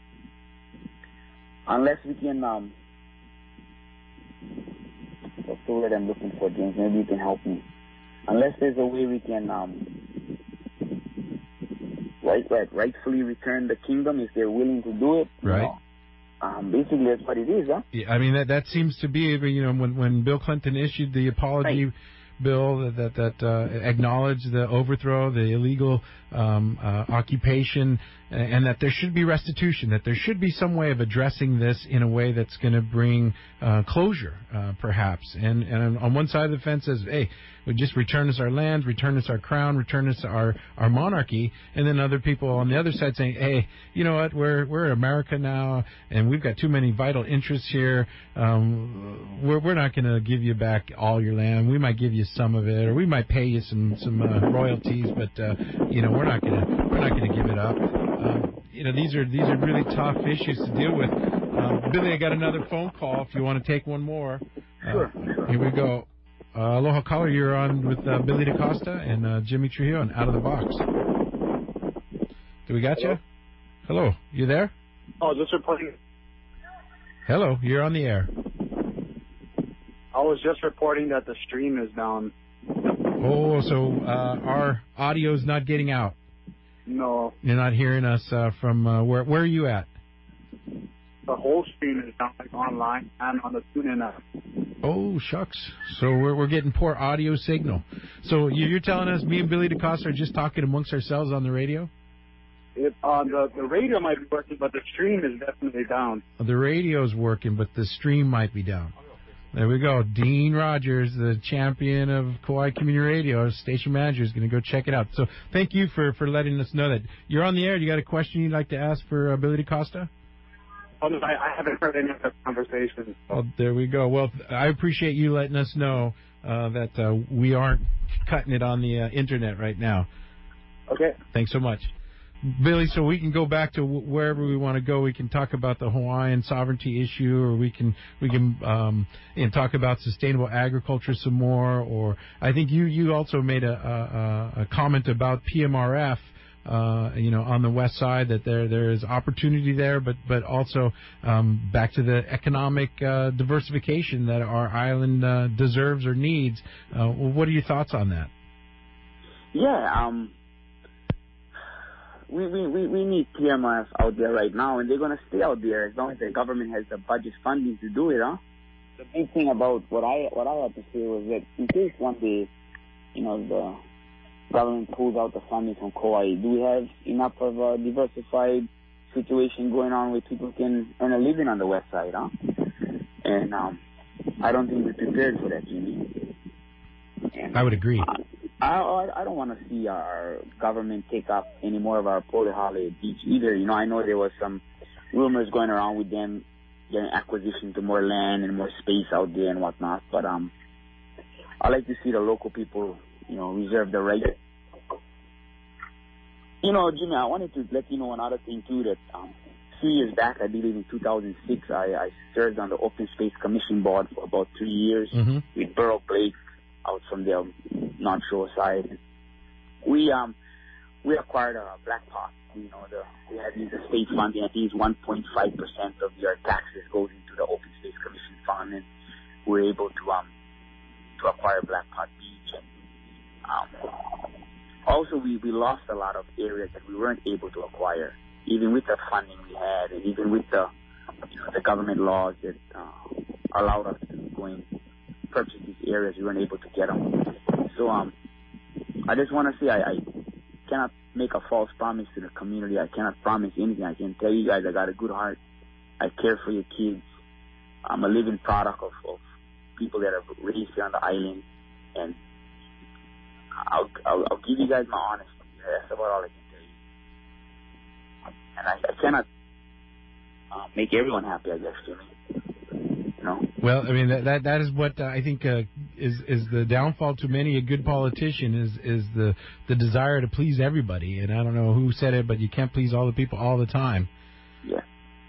unless we can, um, what's the word I'm looking for, James? Maybe you can help me. Unless there's a way we can um, right, right, rightfully return the kingdom, if they're willing to do it. Right. You know, um, basically, that's what it is, huh? Yeah, I mean, that that seems to be, you know, when when Bill Clinton issued the apology. Right. Bill that that uh, acknowledged the overthrow, the illegal um, uh, occupation, and that there should be restitution, that there should be some way of addressing this in a way that's going to bring uh, closure, uh, perhaps. And and on one side of the fence says, hey, we just return us our lands, return us our crown, return us our, our monarchy, and then other people on the other side saying, hey, you know what, we're we're America now, and we've got too many vital interests here. Um, we're we're not going to give you back all your land. We might give you some of it, or we might pay you some some uh, royalties, but uh, you know we're not gonna we're not gonna give it up. Um, you know these are these are really tough issues to deal with. Uh, Billy, I got another phone call. If you want to take one more, uh, sure, sure. Here we go. Uh, aloha caller, you're on with uh, Billy DaCosta and uh, Jimmy Trujillo on Out of the Box. Do we got Hello? you? Hello, you there? Oh, just reporting. Hello, you're on the air. I was just reporting that the stream is down. Oh, so uh, our audio's not getting out. No. You're not hearing us uh, from uh, where? Where are you at? The whole stream is down, like online and on the TuneIn app. Oh shucks! So we're we're getting poor audio signal. So you're telling us me and Billy DaCosta are just talking amongst ourselves on the radio? It, uh, the the radio might be working, but the stream is definitely down. The radio's working, but the stream might be down. There we go. Dean Rogers, the champion of Kauai Community Radio, our station manager, is going to go check it out. So thank you for, for letting us know that you're on the air. You got a question you'd like to ask for uh, Billy DaCosta? Oh, no, I, I haven't heard any of the conversation. So. Oh, there we go. Well, I appreciate you letting us know uh, that uh, we aren't cutting it on the uh, internet right now. Okay. Thanks so much. Billy, so we can go back to wherever we want to go. We can talk about the Hawaiian sovereignty issue, or we can we can um, and talk about sustainable agriculture some more. Or I think you, you also made a, a, a comment about P M R F, uh, you know, on the west side, that there there is opportunity there, but but also um, back to the economic uh, diversification that our island uh, deserves or needs. Uh, what are your thoughts on that? Yeah. Um. We, we, we, we need P M R F out there right now, and they're going to stay out there as long as the government has the budget funding to do it, huh? The big thing about what I what I had to say was that in case one day, you know, the government pulls out the funding from Kauai, do we have enough of a diversified situation going on where people can earn a living on the west side, huh? And um, I don't think we're prepared for that, Jimmy. And, I would agree. Uh, I, I don't want to see our government take up any more of our Polihale Beach either. You know, I know there was some rumors going around with them getting acquisition to more land and more space out there and whatnot. But um, I like to see the local people, you know, reserve the right You know, Jimmy, I wanted to let you know another thing, too, that um, a few years back, I believe in two thousand six, I, I served on the Open Space Commission Board for about three years mm-hmm. with Burrow Blake out from the North Shore side. We um we acquired a black pot. You know, the, we had used the state funding. I think it's one point five percent of your taxes goes into the Open Space Commission Fund, and we were able to um to acquire Black Pot Beach. And, um, also, we, we lost a lot of areas that we weren't able to acquire, even with the funding we had, and even with the you know, the government laws that uh, allowed us to go and purchase these areas. We weren't able to get them. So um, I just want to say I, I cannot make a false promise to the community. I cannot promise anything. I can tell you guys I got a good heart. I care for your kids. I'm a living product of, of people that are raised here on the island, and I'll, I'll, I'll give you guys my honesty. That's about all I can tell you. And I, I cannot uh, make everyone happy, I guess, Jimmy. You know? Well, I mean that that, that is what uh, I think uh, is is the downfall to many a good politician is is the the desire to please everybody. And I don't know who said it, but you can't please all the people all the time. Yeah.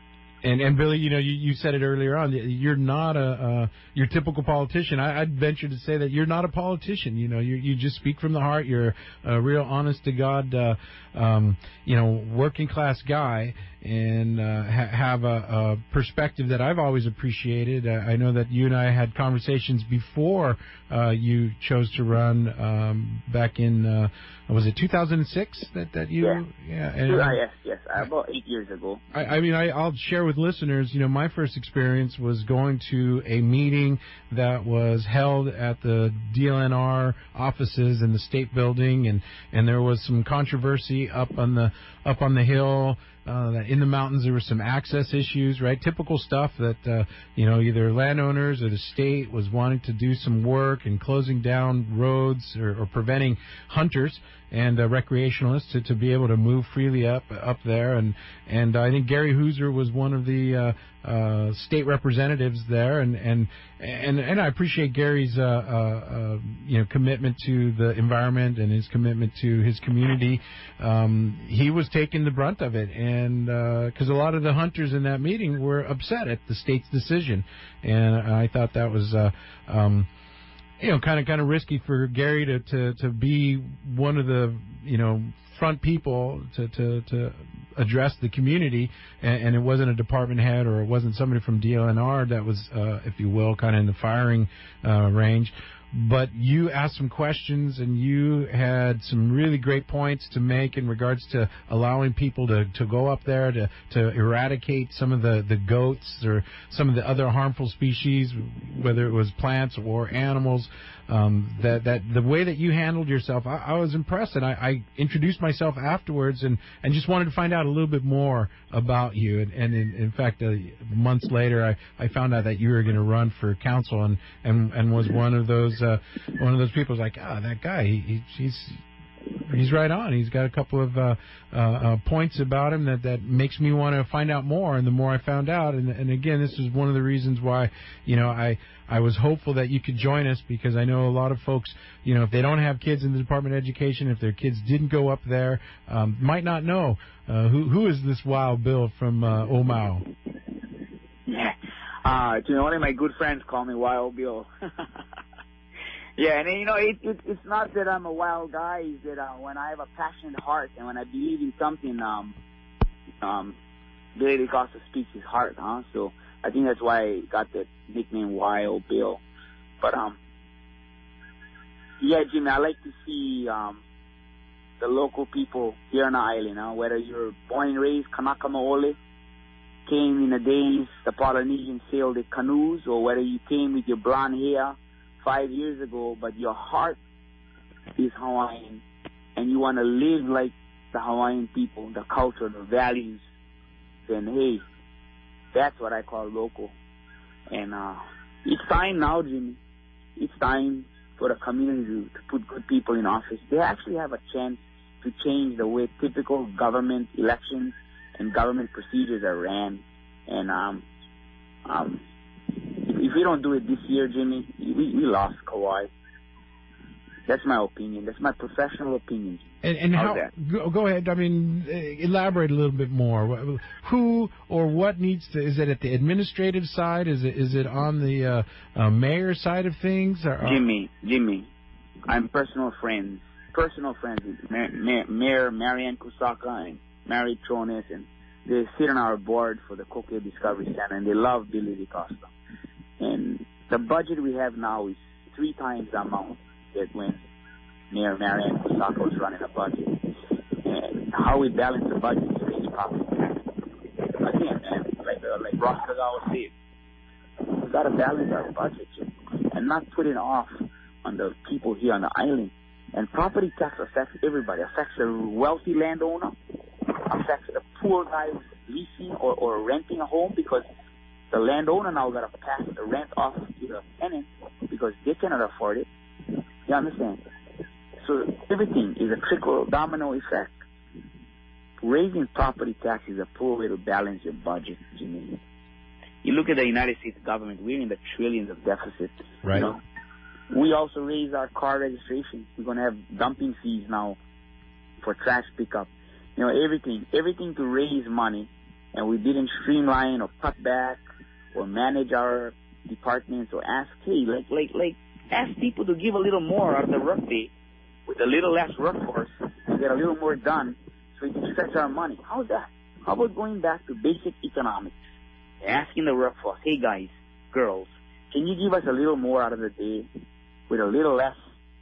And and Billy, you know, you, you said it earlier on. You're not a uh, your typical politician. I, I'd venture to say that you're not a politician. You know, you you just speak from the heart. You're a real, honest to God, uh, um, you know, working class guy, and uh, ha- have a, a perspective that I've always appreciated. Uh, I know that you and I had conversations before uh, you chose to run um, back in uh, was it two thousand six that that you yeah, yeah and, uh, yes yes about eight years ago. I, I mean I, I'll share with listeners, you know, my first experience was going to a meeting that was held at the D L N R offices in the state building, and, and there was some controversy up on the up on the hill. Uh, in the mountains, there were some access issues, right? Typical stuff that, uh, you know, either landowners or the state was wanting to do some work and closing down roads or, or preventing hunters and uh, recreationalists to, to be able to move freely up up there. And, and I think Gary Hooser was one of the uh, uh, state representatives there. And, and, and, and I appreciate Gary's, uh, uh, uh, you know, commitment to the environment and his commitment to his community. Um, he was taking the brunt of it. And And because uh, a lot of the hunters in that meeting were upset at the state's decision, and I thought that was, uh, um, you know, kind of kind of risky for Gary to, to, to be one of the, you know, front people to, to, to address the community, and, and it wasn't a department head or it wasn't somebody from D L N R that was, uh, if you will, kind of in the firing uh, range. But you asked some questions, and you had some really great points to make in regards to allowing people to, to go up there to, to eradicate some of the, the goats or some of the other harmful species, whether it was plants or animals. Um, that, that the way that you handled yourself, I, I was impressed, and I, I introduced myself afterwards and, and just wanted to find out a little bit more about you. And, and in, in fact, uh, months later, I, I found out that you were going to run for council, and, and, and was one of those uh, one of those people who's like, ah, oh, that guy, he, he, he's he's right on. He's got a couple of uh, uh, uh, points about him that, that makes me want to find out more. And the more I found out, and, and again, this is one of the reasons why, you know, I, I was hopeful that you could join us, because I know a lot of folks, you know, if they don't have kids in the Department of Education, if their kids didn't go up there, um, might not know uh, who who is this Wild Bill from uh, Omao. Yeah, uh, you know, one of my good friends call me Wild Bill. Yeah, and you know, it, it, it's not that I'm a wild guy. It's that uh, when I have a passionate heart and when I believe in something, um, um, Billy DaCosta speaks his heart, huh? So I think that's why I got the nickname Wild Bill. But um, yeah, Jimmy, I like to see um the local people here on the island, huh? Whether you're born and raised Kanaka Maoli, came in the days the Polynesians sailed the canoes, or whether you came with your blonde hair five years ago, but your heart is Hawaiian, and you want to live like the Hawaiian people, the culture, the values, then hey, that's what I call local. And uh, it's time now, Jimmy. It's time for the community to, to put good people in office. They actually have a chance to change the way typical government elections and government procedures are ran. And um, um, if we don't do it this year, Jimmy, we, we lost Kauai. That's my opinion. That's my professional opinion. And, and How's how? that? Go, go ahead. I mean, uh, elaborate a little bit more. Who or what needs to? Is it at the administrative side? Is it is it on the uh, uh, mayor side of things? Or, Jimmy, Jimmy, I'm personal friends, personal friends with Mayor, Mayor, Mayor Marianne Kusaka and Mary Trones, and they sit on our board for the Coquille Discovery Center, and they love Billy DeCosta. And the budget we have now is three times the amount that when Mayor Marianne Kusaka was running a budget. And how we balance the budget is raise property tax. Again, man, like uh, like Ross Kagawa said, we got to balance our budget and not put it off on the people here on the island. And property tax affects everybody. Affects the wealthy landowner, affects the poor guy who's leasing or, or renting a home, because the landowner now got to pass the rent off to the tenant because they cannot afford it. You understand? So everything is a trickle domino effect. Raising property tax is a poor way to balance your budget, Jimmy. You look at the United States government, we're in the trillions of deficit. Right. You know? We also raise our car registration. We're going to have dumping fees now for trash pickup. You know, everything, everything to raise money, and we didn't streamline or cut back or manage our departments or ask, hey, like, like, like, ask people to give a little more out of the workday with a little less workforce and get a little more done so we can stretch our money. How's that? How about going back to basic economics and asking the workforce, hey, guys, girls, can you give us a little more out of the day with a little less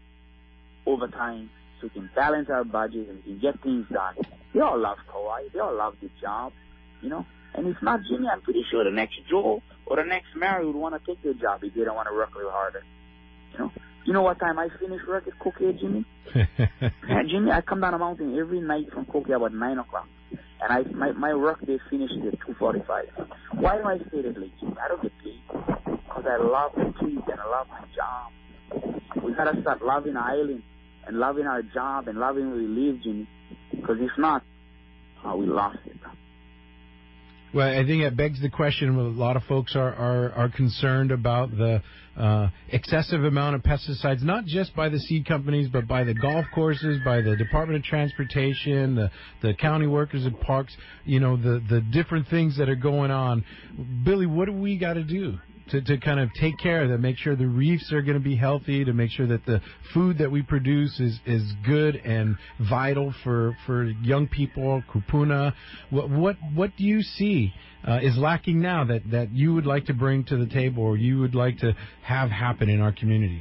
overtime so we can balance our budget and we can get things done? They all love Kauai. They all love the job, you know. And if not Jimmy, I'm pretty sure the next Joe or the next Mary would want to take their job if they don't want to work a little harder, you know. You know what time I finish work at Coquille, Jimmy? Yeah, Jimmy, I come down the mountain every night from Coquille about nine o'clock. And I my, my work day finishes at two forty-five. Why do I stay that late, Jimmy? I don't get paid. Because I love the kids and I love my job. We got to start loving our island and loving our job and loving where we live, Jimmy. Because if not, oh, we lost it. Well, I think it begs the question. A lot of folks are, are, are concerned about the uh, excessive amount of pesticides, not just by the seed companies, but by the golf courses, by the Department of Transportation, the, the county workers at parks, you know, the, the different things that are going on. Billy, what do we got to do to, to kind of take care of that, make sure the reefs are going to be healthy, to make sure that the food that we produce is, is good and vital for, for young people, kupuna? What, what, what do you see uh, is lacking now that, that you would like to bring to the table or you would like to have happen in our community?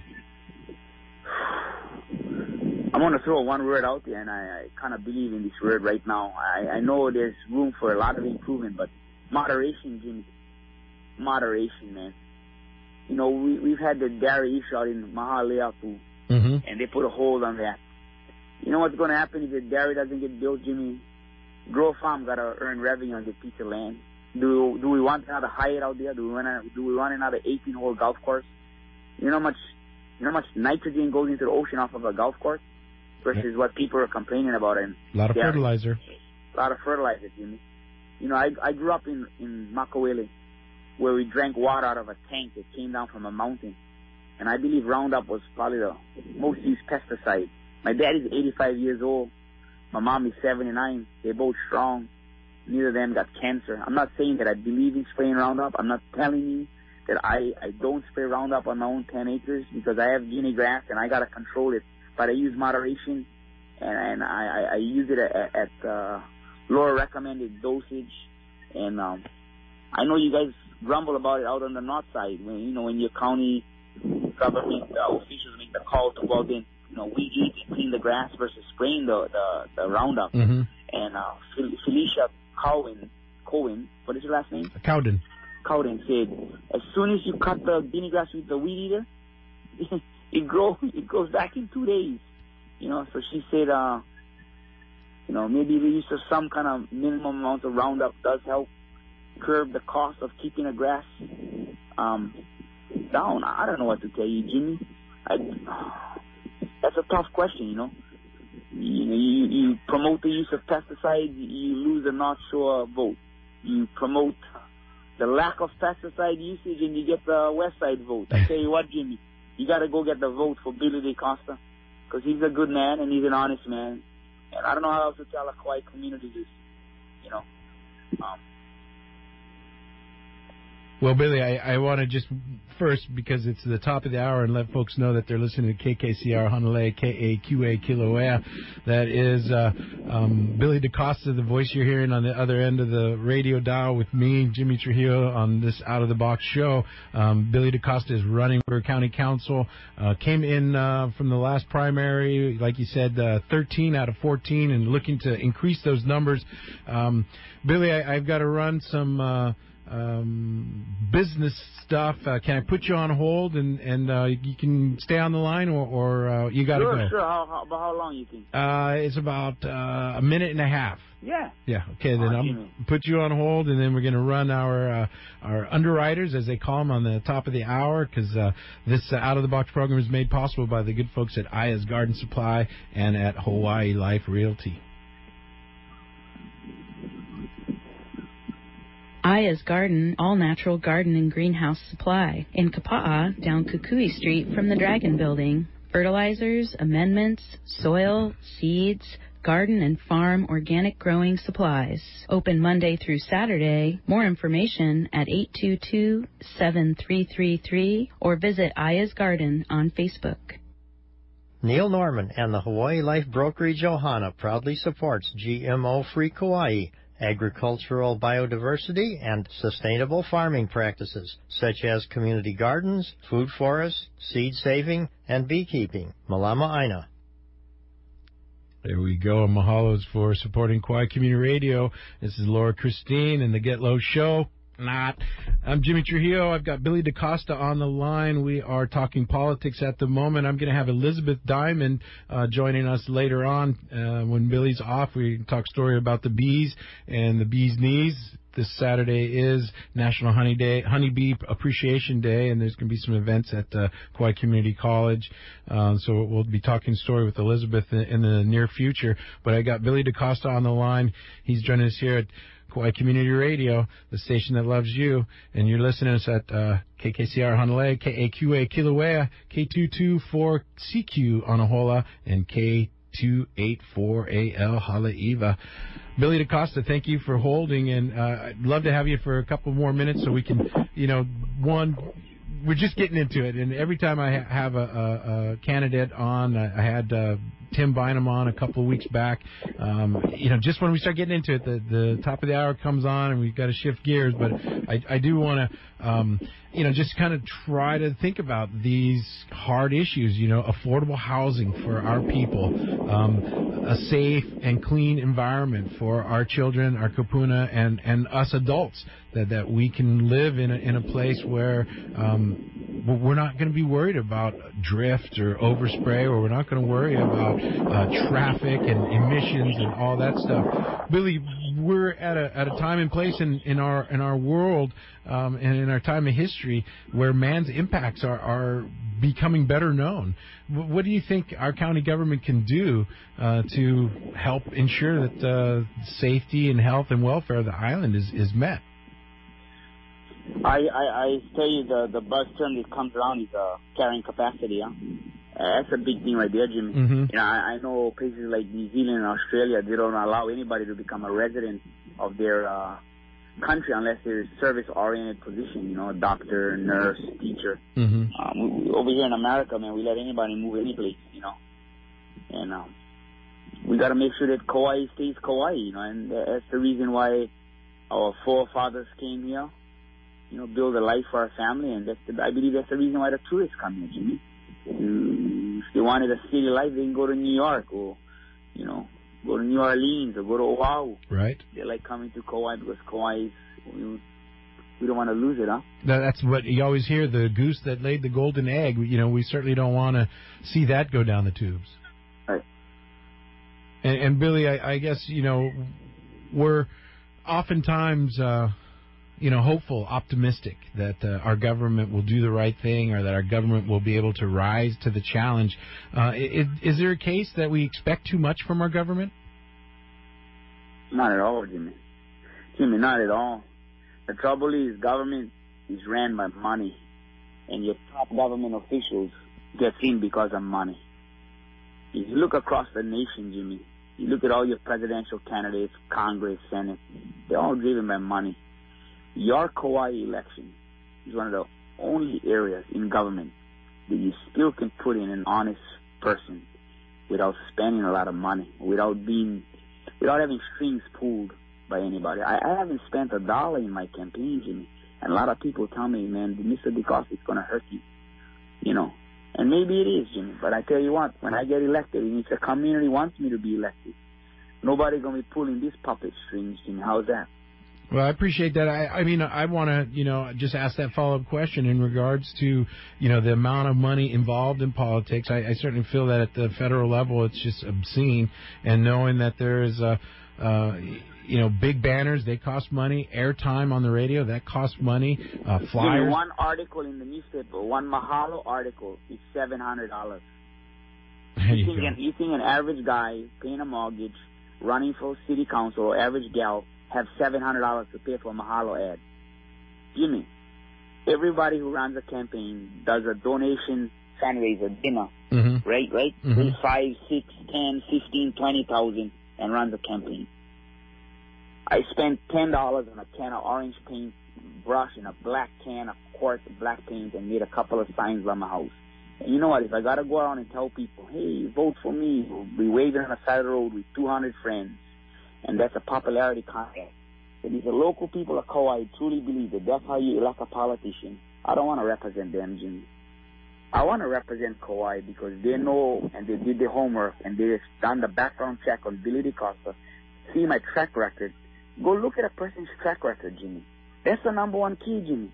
I'm going to throw one word out there, and I, I kind of believe in this word right now. I, I know there's room for a lot of improvement, but moderation, Jimmy. Moderation, man. You know, we, we've had the dairy issue out in Mahaleapu, mm-hmm. and they put a hold on that. You know what's going to happen if the dairy doesn't get built, Jimmy? Grow Farm got to earn revenue on the piece of land. Do do we want another Hyatt out there? Do we want do we want another eighteen-hole golf course? You know how much you know how much nitrogen goes into the ocean off of a golf course versus yeah. what people are complaining about? And a lot of dairy. fertilizer. A lot of fertilizer, Jimmy. You know, I I grew up in in Makaweli, where we drank water out of a tank that came down from a mountain. And I believe Roundup was probably the most used pesticide. My dad is eighty-five years old. My mom is seventy-nine. They're both strong. Neither of them got cancer. I'm not saying that I believe in spraying Roundup. I'm not telling you that I, I don't spray Roundup on my own ten acres because I have guinea grass and I got to control it. But I use moderation, and, and I, I, I use it at, at uh, lower recommended dosage. And um, I know you guys grumble about it out on the north side when you know when your county government uh, officials make the call to go out and you know weed eat and clean the grass versus spraying the the, the Roundup. Mm-hmm. And uh, Felicia Cowan, Cohen, what is your last name? Cowden. Cowden said, as soon as you cut the guinea grass with the weed eater, it grows it goes back in two days. You know, so she said, uh, you know, maybe the use of some kind of minimum amount of Roundup does help curb the cost of keeping the grass um, down. I don't know what to tell you, Jimmy. I, that's a tough question, you know. You, know, you, you promote the use of pesticides, you lose the North Shore vote. You promote the lack of pesticide usage, and you get the West Side vote. I tell you what, Jimmy, you got to go get the vote for Billy DeCosta because he's a good man and he's an honest man. And I don't know how else to tell a Kauai community this, you know. Um, Well, Billy, I, I want to just first, because it's the top of the hour, and let folks know that they're listening to K K C R Honolulu, K A Q A Kilauea. That is uh, um, Billy DaCosta, the voice you're hearing on the other end of the radio dial with me, Jimmy Trujillo, on this out-of-the-box show. Um, Billy DaCosta is running for County Council, uh, came in uh, from the last primary, like you said, uh, thirteen out of fourteen, and looking to increase those numbers. Um, Billy, I, I've got to run some... Uh, Um, business stuff. Uh, can I put you on hold and and uh, you can stay on the line, or, or uh, you got to sure, go? Sure, How, how, about how long you think? Uh, it's about uh, a minute and a half. Yeah. Yeah. Okay. Then Oh, I'll Jimmy. put you on hold, and then we're going to run our uh, our underwriters, as they call them, on the top of the hour, because uh, this uh, out of the box program is made possible by the good folks at Aya's Garden Supply and at Hawaii Life Realty. Aya's Garden, all-natural garden and greenhouse supply. In Kapa'a, down Kukui Street from the Dragon Building. Fertilizers, amendments, soil, seeds, garden and farm organic growing supplies. Open Monday through Saturday. More information at eight two two, seven three three three or visit Aya's Garden on Facebook. Neil Norman and the Hawaii Life Brokerage Ohana proudly supports G M O-free Kauai, agricultural biodiversity, and sustainable farming practices, such as community gardens, food forests, seed saving, and beekeeping. Malama Aina. There we go. And mahalos for supporting Kauai Community Radio. This is Laura Christine and the Get Low Show. Not. I'm Jimmy Trujillo. I've got Billy DaCosta on the line. We are talking politics at the moment. I'm going to have Elizabeth Diamond uh, joining us later on. Uh, when Billy's off, we talk story about the bees and the bees' knees. This Saturday is National Honey Day, Honeybee Appreciation Day, and there's going to be some events at uh, Kauai Community College. Uh, so we'll be talking story with Elizabeth in, in the near future. But I got Billy DaCosta on the line. He's joining us here at Kauai Community Radio, the station that loves you, and you're listening to us at uh, K K C R Honolulu, K A Q A Kilauea, K two two four C Q Anahola, and K two eight four A L Haleiwa. Billy DaCosta, thank you for holding, and uh, I'd love to have you for a couple more minutes so we can, you know, one, we're just getting into it, and every time I ha- have a, a, a candidate on, I, I had uh, Tim Bynum on a couple of weeks back. Um, you know, just when we start getting into it, the, the top of the hour comes on, and we've got to shift gears. But I, I do want to, um, you know, just kind of try to think about these hard issues. You know, affordable housing for our people, um, a safe and clean environment for our children, our kupuna, and, and us adults. That, that we can live in a, in a place where um, we're not going to be worried about drift or overspray, or we're not going to worry about uh, traffic and emissions and all that stuff. Billy, we're at a at a time and place in, in our in our world um, and in our time of history where man's impacts are, are becoming better known. What do you think our county government can do uh, to help ensure that uh, safety and health and welfare of the island is, is met? I, I, I tell you, the, the buzz term that comes around is uh, carrying capacity. Huh? Uh, that's a big thing right there, Jimmy. Mm-hmm. You know, I, I know places like New Zealand and Australia, they don't allow anybody to become a resident of their uh, country unless they're a service-oriented position, you know, doctor, nurse, teacher. Mm-hmm. Um, we, over here in America, man, we let anybody move any place, you know. And um, we got to make sure that Kauai stays Kauai, you know, and that's the reason why our forefathers came here. You know, build a life for our family, and that's the, I believe that's the reason why the tourists come here, Jimmy. Mm, if they wanted a city life, they can go to New York, or, you know, go to New Orleans, or go to Oahu. Right. They like coming to Kauai because Kauai is, you know, we don't want to lose it, huh? That's what you always hear, the goose that laid the golden egg. You know, we certainly don't want to see that go down the tubes. Right. And, and Billy, I, I guess, you know, we're oftentimes... Uh, you know, hopeful, optimistic that uh, our government will do the right thing, or that our government will be able to rise to the challenge. Uh, is, is there a case that we expect too much from our government? Not at all, Jimmy. Jimmy, not at all. The trouble is government is ran by money, and your top government officials get in because of money. If you look across the nation, Jimmy, You look at all your presidential candidates, Congress, Senate, they're all driven by money. Your Kauai election is one of the only areas in government that you still can put in an honest person without spending a lot of money, without being, without having strings pulled by anybody. I, I haven't spent a dollar in my campaign, Jimmy, and a lot of people tell me, man, Mister DeCosta, it's going to hurt you, you know. And maybe it is, Jimmy, but I tell you what, when I get elected, and if the community wants me to be elected, nobody's going to be pulling these puppet strings, Jimmy. How's that? Well, I appreciate that. I, I mean, I want to, you know, just ask that follow-up question in regards to, you know, the amount of money involved in politics. I, I certainly feel that at the federal level, it's just obscene. And knowing that there is a, uh, you know, big banners, they cost money. Airtime on the radio, that costs money. Uh, flyers. Jimmy, one article in the newspaper, one Mahalo article is seven hundred dollars. There you, you, think go. an, you think an average guy paying a mortgage, running for city council, or average gal, have seven hundred dollars to pay for a Mahalo ad? Jimmy, everybody who runs a campaign does a donation fundraiser dinner, mm-hmm. right? Right? Mm-hmm. Raise five, six, ten, fifteen, twenty thousand, and runs a campaign. I spent ten dollars on a can of orange paint brush and a black can, a quart of black paint, and made a couple of signs on my house. And you know what? If I gotta go around and tell people, hey, vote for me, we'll be waving on the side of the road with two hundred friends, and that's a popularity contest. And if the local people of Kauai truly believe that that's how you elect a politician, I don't want to represent them, Jimmy. I want to represent Kauai because they know and they did the homework and they've done the background check on Billy DeCosta, see my track record. Go look at a person's track record, Jimmy. That's the number one key, Jimmy.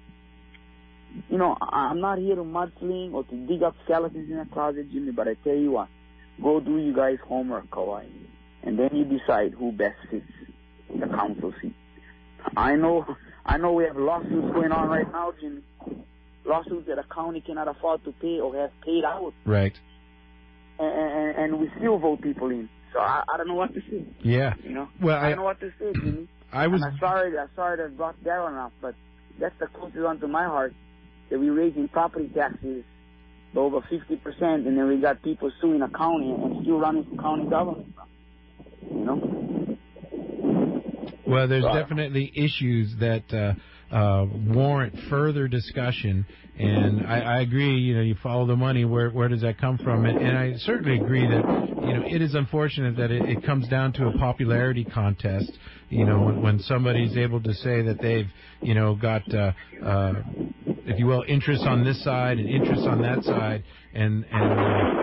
You know, I'm not here to mudsling or to dig up skeletons in a closet, Jimmy, but I tell you what, go do you guys' homework, Kauai, and then you decide who best fits the council seat. I know, I know we have lawsuits going on right now, Jimmy. Lawsuits that the county cannot afford to pay or have paid out. Right. And, and, and we still vote people in. So I, I don't know what to say. Yeah. You know. Well, I I don't know what to say, Jimmy. I was. And I'm sorry. I'm sorry that I brought Darren up, but that's the closest one to my heart. That we're raising property taxes by over fifty percent, and then we got people suing the county and still running for county government. You know. Well, there's definitely issues that uh, uh, warrant further discussion, and I, I agree. You know, you follow the money. Where where does that come from? And, and I certainly agree that you know it is unfortunate that it, it comes down to a popularity contest. You know, when, when somebody's able to say that they've you know got, uh, uh, if you will, interest on this side and interest on that side, and and. Uh,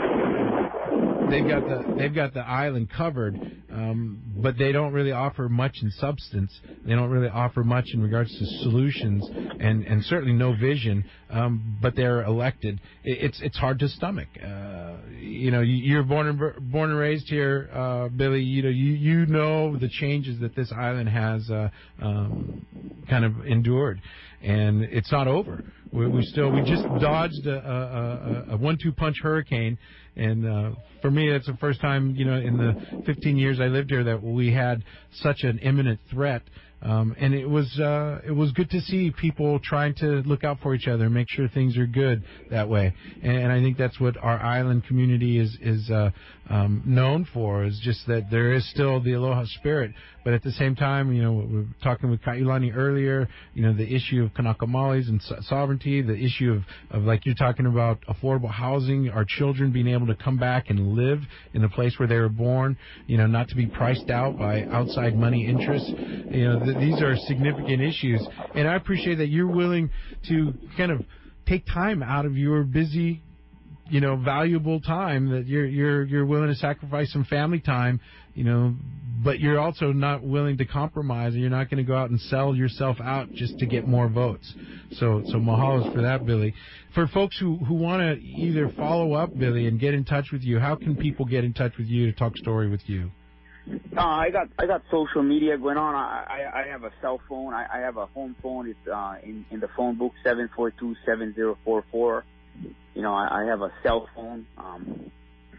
They've got the they've got the island covered, um, but they don't really offer much in substance. They don't really offer much in regards to solutions, and, and certainly no vision. Um, but they're elected. It, it's it's hard to stomach. Uh, you know, you're born and born and raised here, uh, Billy. You know, you you know the changes that this island has uh, um, kind of endured, and it's not over. We, we still we just dodged a, a, a, a one-two punch hurricane. And uh, for me, it's the first time, you know, in the fifteen years I lived here that we had such an imminent threat. Um, and it was uh, it was good to see people trying to look out for each other and make sure things are good that way. And, and I think that's what our island community is is uh, um, known for, is just that there is still the aloha spirit. But at the same time, you know, we were talking with Kailani earlier, you know, the issue of Kanaka Maoris and so- sovereignty, the issue of, of, like you're talking about, affordable housing, our children being able to come back and live in the place where they were born, you know, not to be priced out by outside money interests. You know, th- these are significant issues. And I appreciate that you're willing to kind of take time out of your busy, you know, valuable time, that you're you're you're willing to sacrifice some family time, you know, but you're also not willing to compromise, and you're not going to go out and sell yourself out just to get more votes. So so mahalos for that, Billy. For folks who, who want to either follow up, Billy, and get in touch with you, how can people get in touch with you to talk story with you? Uh, I got I got social media going on. I I, I have a cell phone. I, I have a home phone. It's uh, in in the phone book seven four two seven zero four four. You know, I, I have a cell phone, um,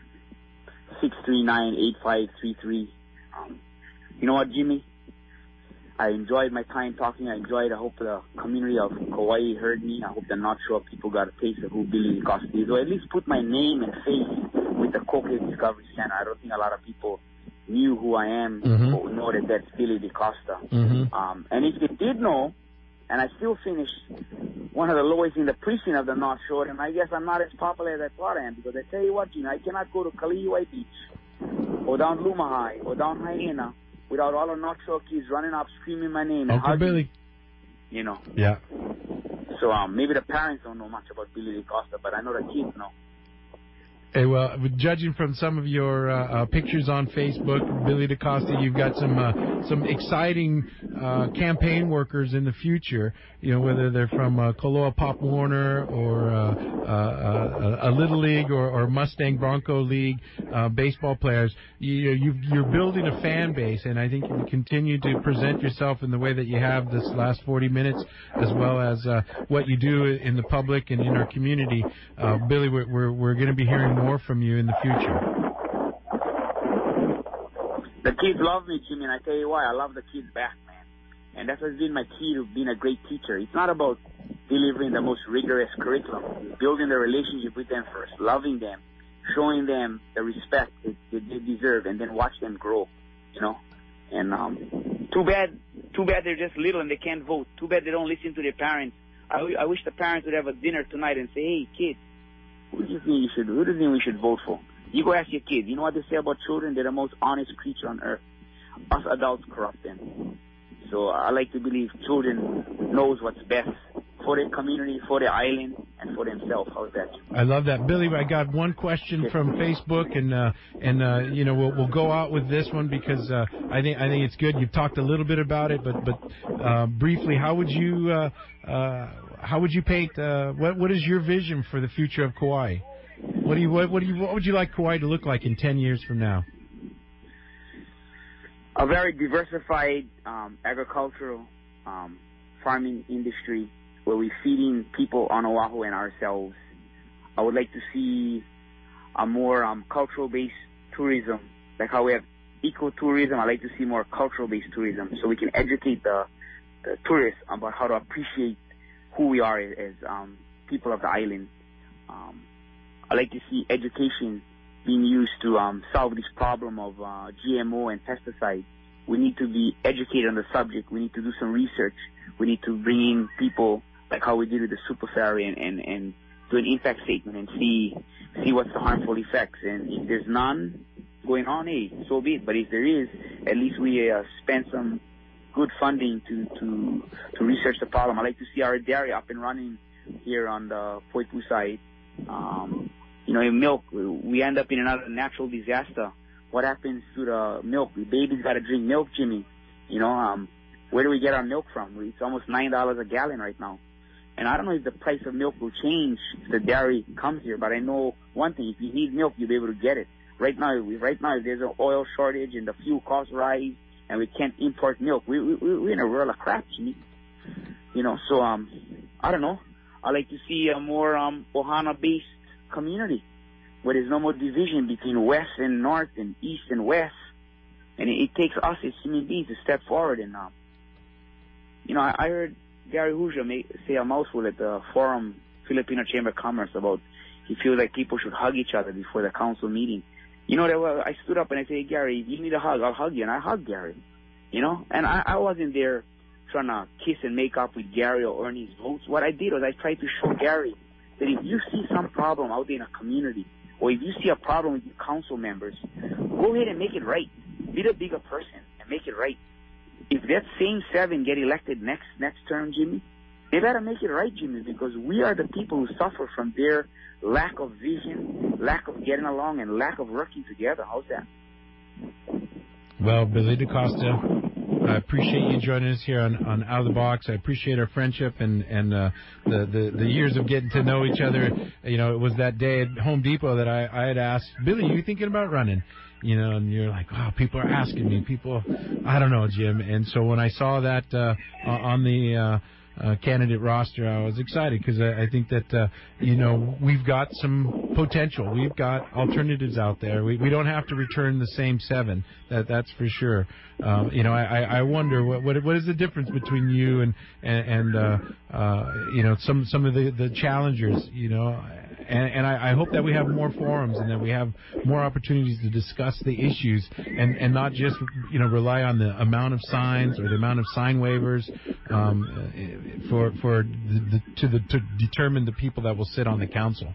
six three nine eight five three three. Um, you know what, Jimmy? I enjoyed my time talking. I enjoyed. I hope the community of Kauai heard me. I hope the North Shore people got a taste of who Billy DeCosta is, or at least put my name and face with the Koke Discovery Center. I don't think a lot of people knew who I am Mm-hmm. would know that that's Billy DaCosta. Mm-hmm. Um, and if they did know, and I still finished one of the lowest in the precinct of the North Shore, and I guess I'm not as popular as I thought I am, because I tell you what, you know, I cannot go to Kalihi Beach or down Luma High or down Hyena without all the North Shore kids running up screaming my name and Uncle hugging, Billy. you know. Yeah. So um, maybe the parents don't know much about Billy DaCosta, but I know the kids know. Hey, well, judging from some of your uh, uh, pictures on Facebook, Billy DaCosta, you've got some uh, some exciting uh, campaign workers in the future. You know, whether they're from uh, Koloa Pop Warner or uh, uh, uh, a Little League or, or Mustang Bronco League uh, baseball players. You, you've, you're building a fan base, and I think if you continue to present yourself in the way that you have this last forty minutes, as well as uh, what you do in the public and in our community, uh, Billy, we're we're, we're going to be hearing more from you in the future. The kids love me, Jimmy, and I tell you why. I love the kids back, man. And that's what's been my key to being a great teacher. It's not about delivering the most rigorous curriculum. It's building the relationship with them first, loving them, showing them the respect that, that they deserve, and then watch them grow, you know. And um, too bad, too bad they're just little and they can't vote. Too bad they don't listen to their parents. I, I wish the parents would have a dinner tonight and say, hey, kids, who do you think you should? Who do you think we should vote for? You go ask your kids. You know what they say about children? They're the most honest creature on earth. Us adults corrupt them. So I like to believe children knows what's best for their community, for their island, and for themselves. How's that? I love that, Billy. I got one question from Facebook, and uh, and uh, you know we'll we'll go out with this one because uh, I think I think it's good. You've talked a little bit about it, but but uh, briefly, how would you uh, uh, how would you paint? Uh, what what is your vision for the future of Kauai? What do you what, what do you what would you like Kauai to look like in ten years from now? A very diversified um, agricultural um, farming industry where we're feeding people on Oahu and ourselves. I would like to see a more um, cultural-based tourism, like how we have ecotourism. I like to see more cultural-based tourism, so we can educate the, the tourists about how to appreciate who we are as um, people of the island. Um, I like to see education being used to um, solve this problem of uh, G M O and pesticides. We need to be educated on the subject. We need to do some research. We need to bring in people like how we did with the super ferry and, and, and do an impact statement and see see what's the harmful effects. And if there's none going on, hey, so be it. But if there is, at least we uh, spend some good funding to, to to research the problem. I like to see our dairy up and running here on the Poipu side. Um, you know, in milk, we end up in another natural disaster. What happens to the milk? The babies got to drink milk, Jimmy. You know, um, where do we get our milk from? It's almost nine dollars a gallon right now. And I don't know if the price of milk will change if the dairy comes here, but I know one thing: if you need milk, you'll be able to get it. Right now, right now, if there's an oil shortage and the fuel costs rise, and we can't import milk, we, we we're in a world of crap, Jimmy. You know, so um, I don't know. I like to see a more um Ohana-based community where there's no more division between west and north and east and west, and it, it takes us as human beings to step forward. And um, you know, I, I heard Gary Huja make, say a mouthful at the Forum Filipino Chamber of Commerce about he feels like people should hug each other before the council meeting. You know, that well, I stood up and I said, hey, Gary, if you need a hug, I'll hug you, and I hugged Gary. You know, and I, I wasn't there trying to kiss and make up with Gary or earn his votes. What I did was I tried to show Gary that if you see some problem out there in a community, or if you see a problem with your council members, go ahead and make it right. Be the bigger person and make it right. If that same seven get elected next next term, Jimmy, they better make it right, Jimmy, because we are the people who suffer from their lack of vision, lack of getting along, and lack of working together. How's that? Well, Billy DaCosta, I appreciate you joining us here on, on Out of the Box. I appreciate our friendship and, and uh, the, the, the years of getting to know each other. You know, it was that day at Home Depot that I, I had asked, Billy, are you thinking about running? You know, and you're like, wow, people are asking me. People, I don't know, Jim. And so when I saw that uh, on the uh, uh, candidate roster, I was excited because I, I think that, uh, you know, we've got some potential. We've got alternatives out there. We, we don't have to return the same seven. That that's for sure. Um, you know, I, I wonder what, what what is the difference between you and and, and uh, uh, you know some some of the, the challengers. You know. And, and I, I hope that we have more forums and that we have more opportunities to discuss the issues and, and not just, you know, rely on the amount of signs or the amount of sign waivers um, for for the, the, to the to determine the people that will sit on the council.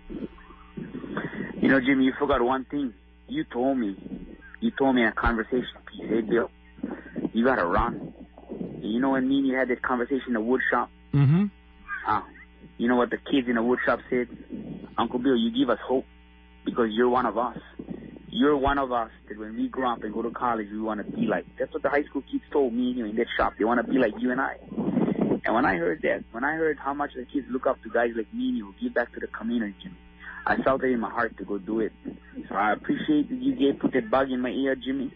You know, Jimmy, you forgot one thing. You told me, you told me in a conversation piece, hey, Bill, you got to run. You know when me and you had that conversation in the wood shop? Mm-hmm. Uh, you know what the kids in the wood shop said? Uncle Bill, you give us hope because you're one of us. You're one of us that when we grow up and go to college, we want to be like. That's what the high school kids told me and you in that shop. They want to be like you and I. And when I heard that, when I heard how much the kids look up to guys like me and you who give back to the community, I felt it in my heart to go do it. So I appreciate that you gave put that bug in my ear, Jimmy.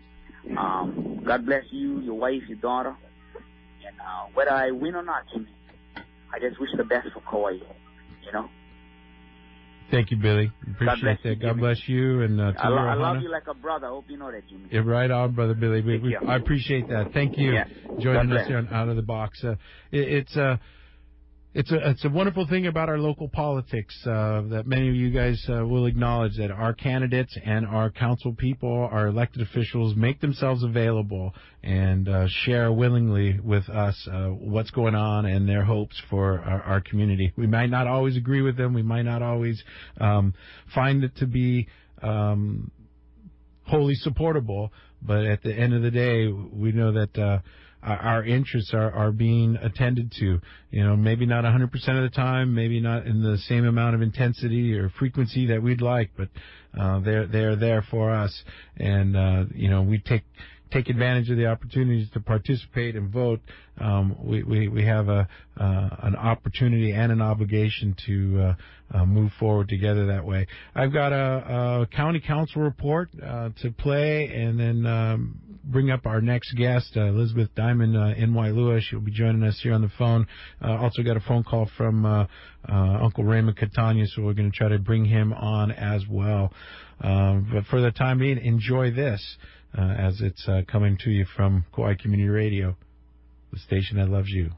Um, God bless you, your wife, your daughter. And uh, whether I win or not, Jimmy, I just wish the best for Kauai, you know. Thank you, Billy. Appreciate that. You, God bless you. And uh, I, lo- I love you like a brother. I hope you know that, Jimmy. Yeah, right on, Brother Billy. We, we, I appreciate that. Thank you yeah. joining us here on Out of the Box. Uh, it, it's uh, It's a it's a wonderful thing about our local politics uh, that many of you guys uh, will acknowledge that our candidates and our council people, our elected officials, make themselves available and uh, share willingly with us uh, what's going on and their hopes for our, our community. We might not always agree with them. We might not always um, find it to be um, wholly supportable. But at the end of the day, we know that uh, our interests are, are being attended to. You know, maybe not one hundred percent of the time, maybe not in the same amount of intensity or frequency that we'd like, but uh, they're they're there for us. And, uh, you know, we take take advantage of the opportunities to participate and vote. Um, we, we, we have a uh, an opportunity and an obligation to uh, uh, move forward together that way. I've got a, a county council report uh, to play, and then um, bring up our next guest, uh, Elizabeth Diamond, uh, N Y Lewis. She'll be joining us here on the phone. Uh, also got a phone call from uh, uh, Uncle Raymond Catania, so we're going to try to bring him on as well. Um, but for the time being, enjoy this. Uh, as it's uh, coming to you from Kauai Community Radio, the station that loves you.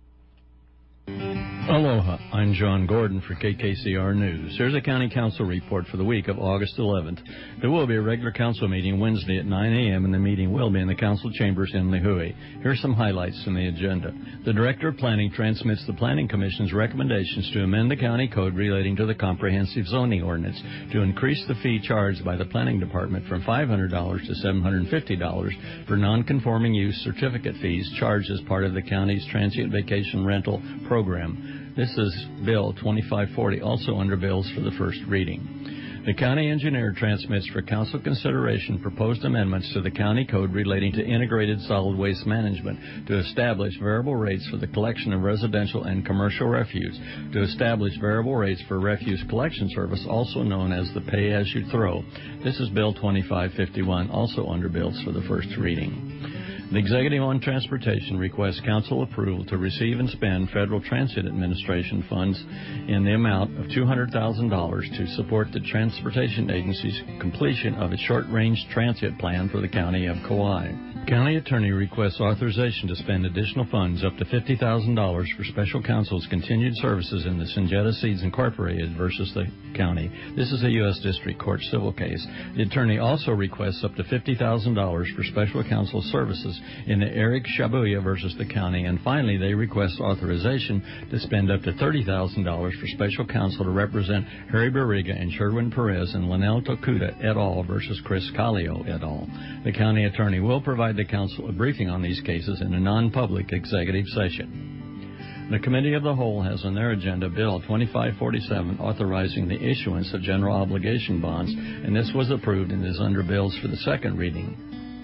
Aloha, I'm John Gordon for K K C R News. Here's a County Council report for the week of August eleventh. There will be a regular council meeting Wednesday at nine a.m. and the meeting will be in the council chambers in Lihue. Here are some highlights from the agenda. The Director of Planning transmits the Planning Commission's recommendations to amend the county code relating to the comprehensive zoning ordinance to increase the fee charged by the Planning Department from five hundred dollars to seven hundred fifty dollars for non-conforming use certificate fees charged as part of the county's transient vacation rental program. This is Bill twenty-five forty, also under bills for the first reading. The county engineer transmits for council consideration proposed amendments to the county code relating to integrated solid waste management to establish variable rates for the collection of residential and commercial refuse, to establish variable rates for refuse collection service, also known as the pay-as-you-throw. This is Bill twenty-five fifty-one, also under bills for the first reading. The Executive on Transportation requests council approval to receive and spend Federal Transit Administration funds in the amount of two hundred thousand dollars to support the Transportation Agency's completion of its short-range transit plan for the County of Kauai. County Attorney requests authorization to spend additional funds up to fifty thousand dollars for Special Counsel's continued services in the Syngenta Seeds Incorporated versus the county. This is a U S District Court civil case. The attorney also requests up to fifty thousand dollars for Special Counsel services in the Eric Shabuya versus the county. And finally, they request authorization to spend up to thirty thousand dollars for Special Counsel to represent Harry Barriga and Sherwin Perez and Linnell Tokuda et al. Versus Chris Callio et al. The county attorney will provide the council a briefing on these cases in a non-public executive session. The Committee of the Whole has on their agenda Bill twenty-five forty-seven authorizing the issuance of general obligation bonds, and this was approved and is under bills for the second reading.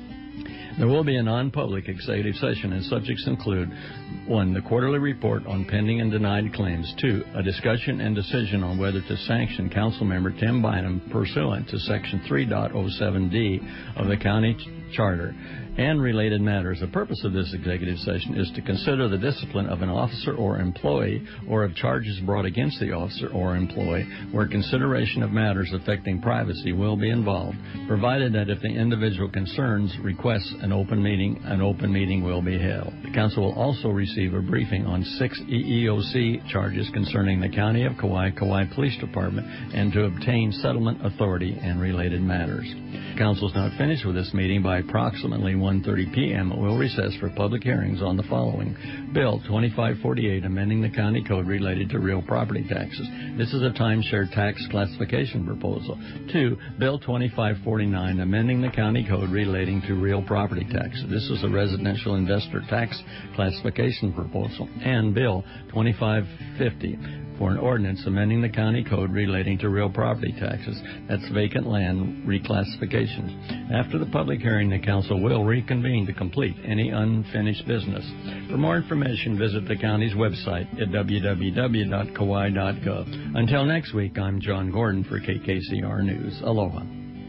There will be a non-public executive session, and subjects include one, the quarterly report on pending and denied claims; two, a discussion and decision on whether to sanction Councilmember Tim Bynum pursuant to Section three point oh seven D of the County Charter; and related matters. The purpose of this executive session is to consider the discipline of an officer or employee or of charges brought against the officer or employee where consideration of matters affecting privacy will be involved, provided that if the individual concerns requests an open meeting, an open meeting will be held. The Council will also receive a briefing on six E E O C charges concerning the County of Kauai, Kauai Police Department, and to obtain settlement authority and related matters. The Council is not finished with this meeting. By approximately one thirty p.m. it will recess for public hearings on the following. Bill twenty-five forty-eight, amending the county code related to real property taxes. This is a timeshare tax classification proposal. Two, Bill twenty-five forty-nine, amending the county code relating to real property taxes. This is a residential investor tax classification proposal. And Bill twenty-five fifty, for an ordinance amending the county code relating to real property taxes. That's vacant land reclassifications. After the public hearing, the Council will reconvene to complete any unfinished business. For more information, visit the county's website at w w w dot kauai dot gov. Until next week, I'm John Gordon for K K C R News. Aloha.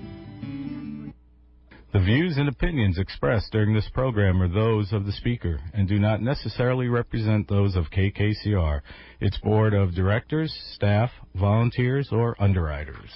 The views and opinions expressed during this program are those of the speaker and do not necessarily represent those of K K C R, its board of directors, staff, volunteers, or underwriters.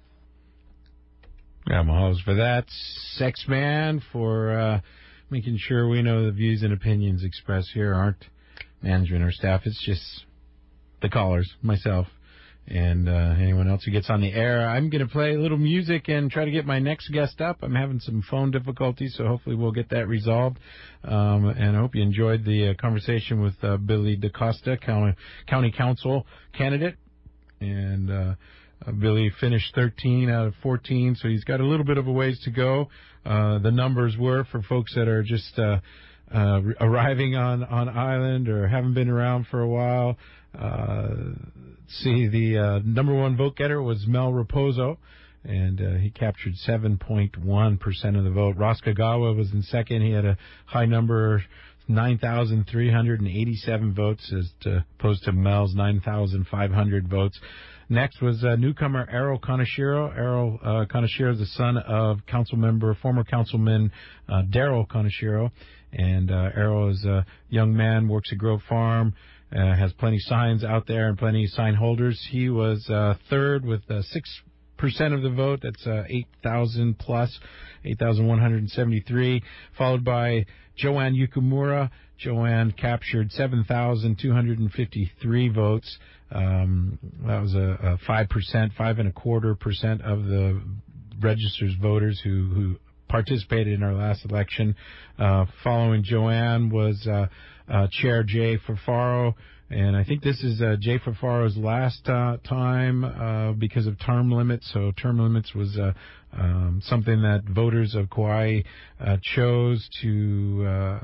Yeah, Mahomes for that. Sex Man for uh, making sure we know the views and opinions expressed here aren't management or staff. It's just the callers, myself, and uh, anyone else who gets on the air. I'm going to play a little music and try to get my next guest up. I'm having some phone difficulties, so hopefully we'll get that resolved. Um, and I hope you enjoyed the uh, conversation with uh, Billy DaCosta, county, county council candidate. And uh, uh, Billy finished thirteen out of fourteen, so he's got a little bit of a ways to go. Uh, the numbers were for folks that are just uh, uh, arriving on, on island or haven't been around for a while. Uh, see, the uh, number one vote getter was Mel Raposo, and uh, he captured seven point one percent of the vote. Ross Kagawa was in second. He had a high number, nine thousand three hundred eighty-seven votes, as opposed to Mel's nine thousand five hundred votes. Next was uh, newcomer Errol Kaneshiro. Errol uh, Kaneshiro is the son of council member, former councilman uh, Daryl Kaneshiro. And uh, Errol is a young man, works at Grove Farm, uh, has plenty of signs out there and plenty of sign holders. He was uh, third with uh, six percent of the vote. That's uh, eight thousand plus, eight thousand one hundred seventy-three, followed by Joanne Yukumura. Joanne captured seven thousand two hundred fifty-three votes. Um, that was a, a five percent, five and a quarter percent of the registered voters who, who participated in our last election. Uh, following Joanne was uh, uh, Chair Jay Fafaro, and I think this is uh, Jay Fafaro's last uh, time uh, because of term limits. So term limits was uh, um, something that voters of Kauai uh, chose to uh,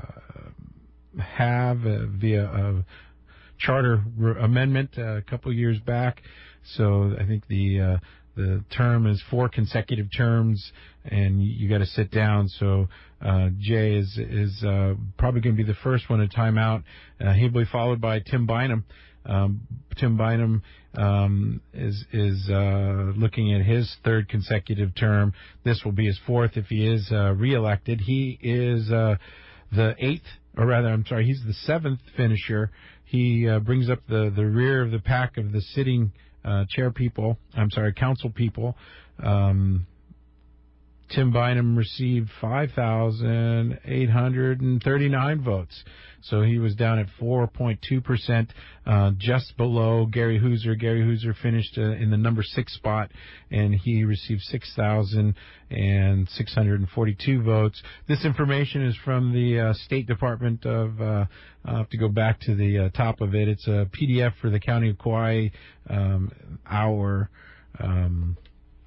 have uh, via a charter re- amendment uh, a couple years back. So I think the uh, the term is four consecutive terms, and you, you got to sit down. So uh, Jay is is uh, probably going to be the first one to time out. Uh, he'll be followed by Tim Bynum. Um, Tim Bynum um, is is uh, looking at his third consecutive term. This will be his fourth if he is uh, reelected. He is uh, the eighth, or rather, I'm sorry, he's the seventh finisher. He uh, brings up the, the rear of the pack of the sitting uh, chair people, I'm sorry, council people. Um, Tim Bynum received five thousand eight hundred thirty-nine votes. So he was down at four point two percent, uh, just below Gary Hooser. Gary Hooser finished uh, in the number six spot, and he received six thousand six hundred forty-two votes. This information is from the uh, State Department of, uh, I'll have to go back to the uh, top of it. It's a P D F for the County of Kauai, um, our, um,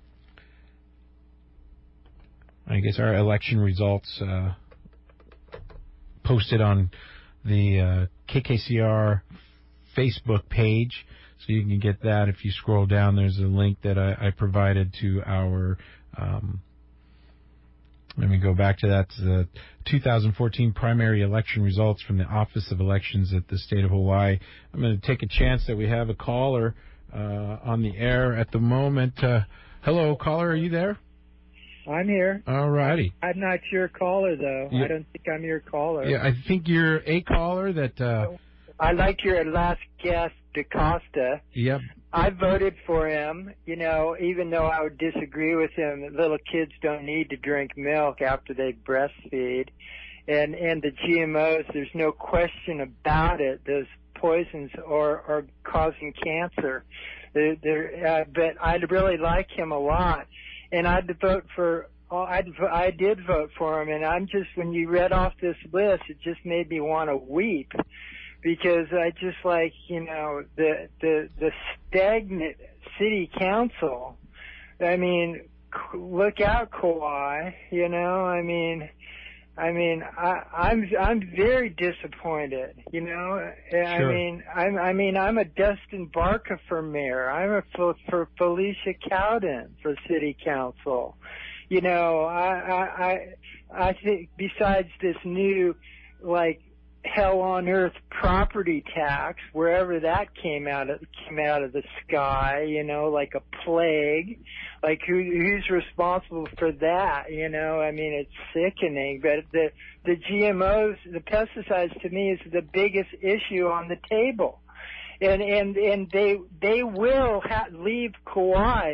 I guess our election results uh, posted on the uh, K K C R Facebook page, so you can get that. If you scroll down, there's a link that I, I provided to our, um, let me go back to that, to the two thousand fourteen primary election results from the Office of Elections at the State of Hawaii. I'm going to take a chance that we have a caller uh, on the air at the moment. Uh, hello, caller, are you there? I'm here. All righty. I'm not your caller, though. Yeah. I don't think I'm your caller. Yeah, I think you're a caller that. Uh, I like your last guest, DaCosta. Yep. I voted for him, you know, even though I would disagree with him that little kids don't need to drink milk after they breastfeed. And and the G M Os, there's no question about it. Those poisons are, are causing cancer. They're, they're, uh, but I really like him a lot. And I'd vote for, I'd, I did vote for him. And I'm just, when you read off this list, it just made me want to weep. Because I just like, you know, the, the, the stagnant city council. I mean, look out, Kauai, you know, I mean, I mean, I, I'm I'm very disappointed. You know, I Sure. mean, I'm I mean, I'm a Dustin Barca for mayor. I'm a for, for Felicia Cowden for city council. You know, I I I, I think besides this new like hell on earth property tax, wherever that came out of came out of the sky, you know, like a plague. Like who who's responsible for that? You know, I mean, it's sickening. But the the G M Os, the pesticides, to me is the biggest issue on the table, and and and they they will ha- leave Kauai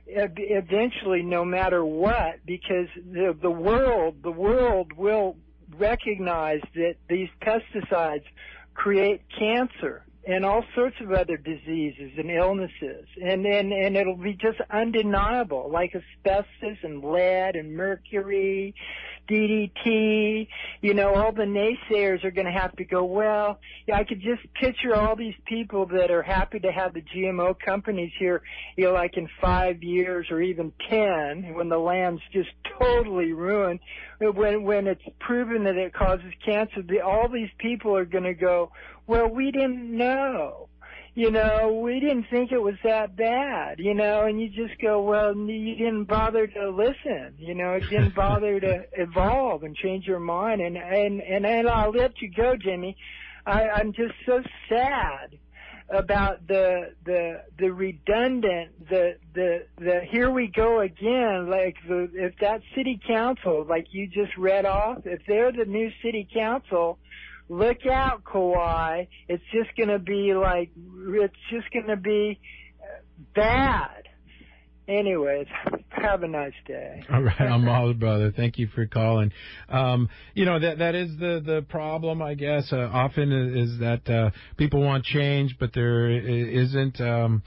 eventually, no matter what, because the the world the world will recognize that these pesticides create cancer and all sorts of other diseases and illnesses, and and and it'll be just undeniable, like asbestos and lead and mercury, D D T. You know, all the naysayers are going to have to go, well, yeah, I could just picture all these people that are happy to have the G M O companies here, you know, like in five years or even ten, when the land's just totally ruined, when when it's proven that it causes cancer, the, all these people are going to go, well, we didn't know. You know, we didn't think it was that bad, you know, and you just go, well, you didn't bother to listen, you know, you didn't bother to evolve and change your mind. And, and, and, and I'll let you go, Jimmy. I, I'm just so sad about the, the, the redundant, the, the, the, here we go again, like the, if that city council, like you just read off, if they're the new city council, look out, Kauai. It's just going to be like, it's just going to be bad. Anyways, have a nice day. All right, I'm all brother. Thank you for calling. Um, you know, that that is the, the problem, I guess, uh, often is that uh, people want change, but there isn't... Um,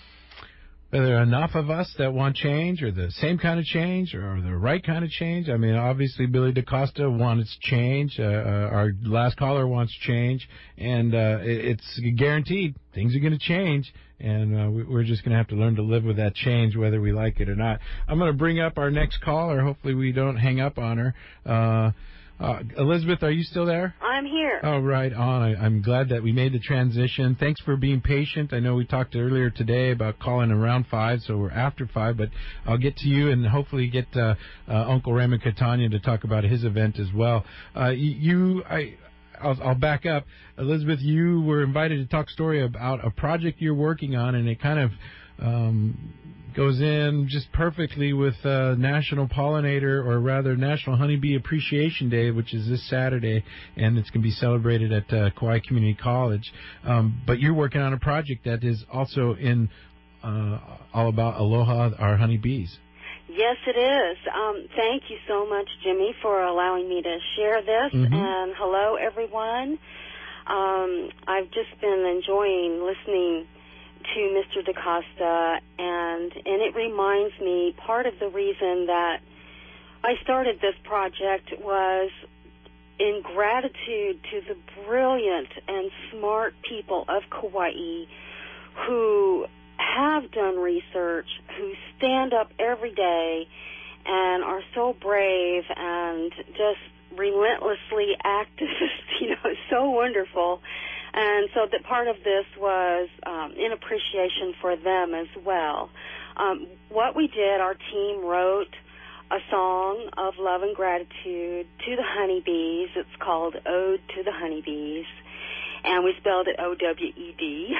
Are there enough of us that want change, or the same kind of change, or the right kind of change? I mean, obviously, Billy DaCosta wants change. Uh, uh, our last caller wants change, and uh, it, it's guaranteed things are going to change, and uh, we, we're just going to have to learn to live with that change, whether we like it or not. I'm going to bring up our next caller. Hopefully, we don't hang up on her. Uh, Uh, Elizabeth, are you still there? I'm here. Oh, right on. I, I'm glad that we made the transition. Thanks for being patient. I know we talked earlier today about calling around five, so we're after five, but I'll get to you and hopefully get uh, uh, Uncle Raymond Catania to talk about his event as well. Uh, you, I, I'll, I'll back up. Elizabeth, you were invited to talk story about a project you're working on, and it kind of um, goes in just perfectly with uh, National Pollinator, or rather National Honeybee Appreciation Day, which is this Saturday, and it's going to be celebrated at uh, Kauai Community College. Um, but you're working on a project that is also in uh, all about Aloha, our honeybees. Yes, it is. Um, thank you so much, Jimmy, for allowing me to share this. Mm-hmm. And hello, everyone. Um, I've just been enjoying listening to Mister DaCosta, and and it reminds me, part of the reason that I started this project was in gratitude to the brilliant and smart people of Kauai who have done research, who stand up every day and are so brave and just relentlessly activist. You know, it's so wonderful. And so that part of this was um, in appreciation for them as well. Um, what we did, our team wrote a song of love and gratitude to the honeybees. It's called Ode to the Honeybees. and we spelled it O W E D.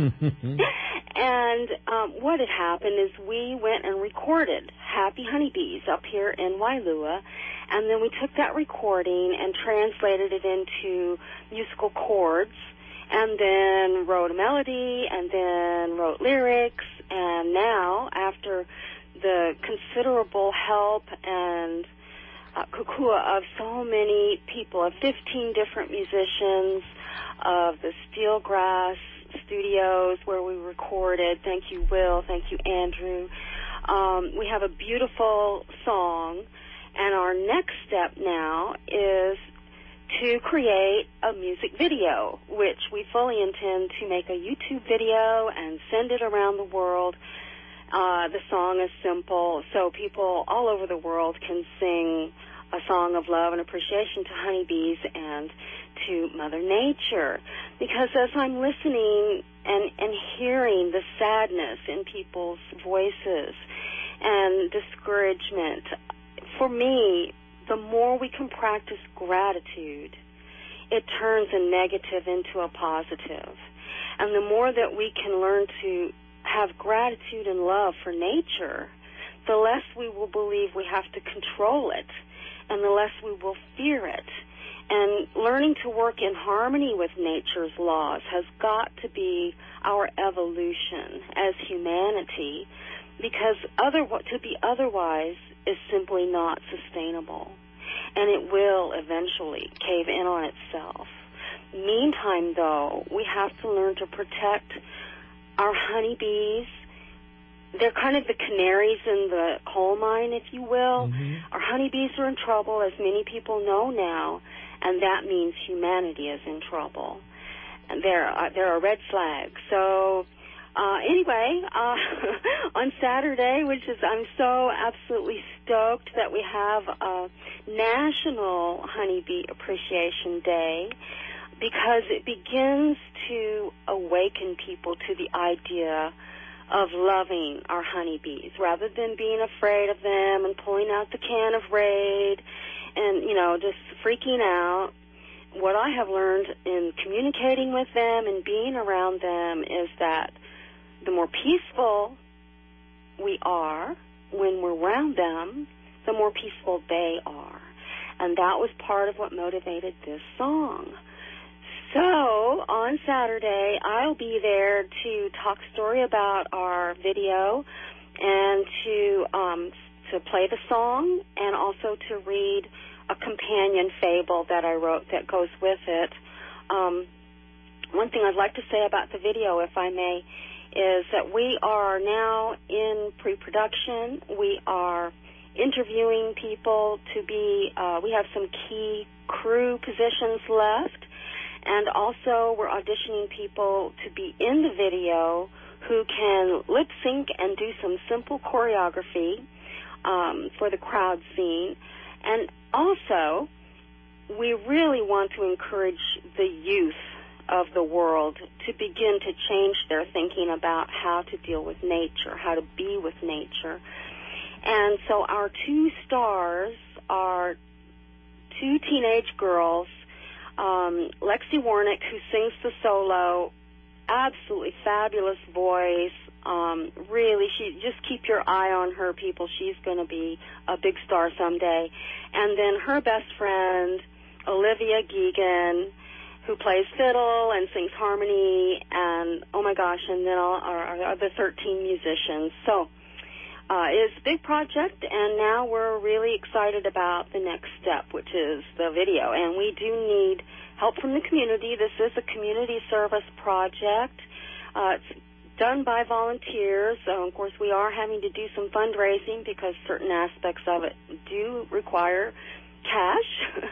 And um, what had happened is we went and recorded Happy Honeybees up here in Wailua, and then we took that recording and translated it into musical chords, and then wrote a melody, and then wrote lyrics, and now, after the considerable help and uh, kukua of so many people, of fifteen different musicians, of the Steelgrass Studios where we recorded, thank you, Will, thank you, Andrew, um, we have a beautiful song, and our next step now is to create a music video, which we fully intend to make a YouTube video and send it around the world. Uh, the song is simple, so people all over the world can sing a song of love and appreciation to honeybees and to Mother Nature. Because as I'm listening and, and hearing the sadness in people's voices and discouragement, for me, the more we can practice gratitude, it turns a negative into a positive. And the more that we can learn to have gratitude and love for nature, the less we will believe we have to control it, and the less we will fear it. And learning to work in harmony with nature's laws has got to be our evolution as humanity, because other, to be otherwise is simply not sustainable, and it will eventually cave in on itself. Meantime, though, we have to learn to protect our honeybees. They're kind of the canaries in the coal mine, if you will. Mm-hmm. Our honeybees are in trouble, as many people know now, and that means humanity is in trouble. And they're, uh, they're a red flag. So Uh, anyway, uh, on Saturday, which is, I'm so absolutely stoked that we have a National Honeybee Appreciation Day, because it begins to awaken people to the idea of loving our honeybees, rather than being afraid of them and pulling out the can of Raid and, you know, just freaking out. What I have learned in communicating with them and being around them is that the more peaceful we are when we're around them, the more peaceful they are. And that was part of what motivated this song. So on Saturday, I'll be there to talk story about our video and to um, to play the song, and also to read a companion fable that I wrote that goes with it. Um, one thing I'd like to say about the video, if I may, is that we are now in pre-production. We are interviewing people to be, uh, we have some key crew positions left, and also we're auditioning people to be in the video who can lip sync and do some simple choreography um, for the crowd scene. And also, we really want to encourage the youth of the world to begin to change their thinking about how to deal with nature, how to be with nature. And so our two stars are two teenage girls, um, Lexi Warnick, who sings the solo, absolutely fabulous voice. Um, really, she just keep your eye on her, people. She's going to be a big star someday. And then her best friend, Olivia Geegan, who plays fiddle and sings harmony, and oh my gosh, and then all our, our other thirteen musicians. So uh, it's a big project, and now we're really excited about the next step, which is the video. And we do need help from the community. This is a community service project. Uh, it's done by volunteers. So, of course, we are having to do some fundraising because certain aspects of it do require cash.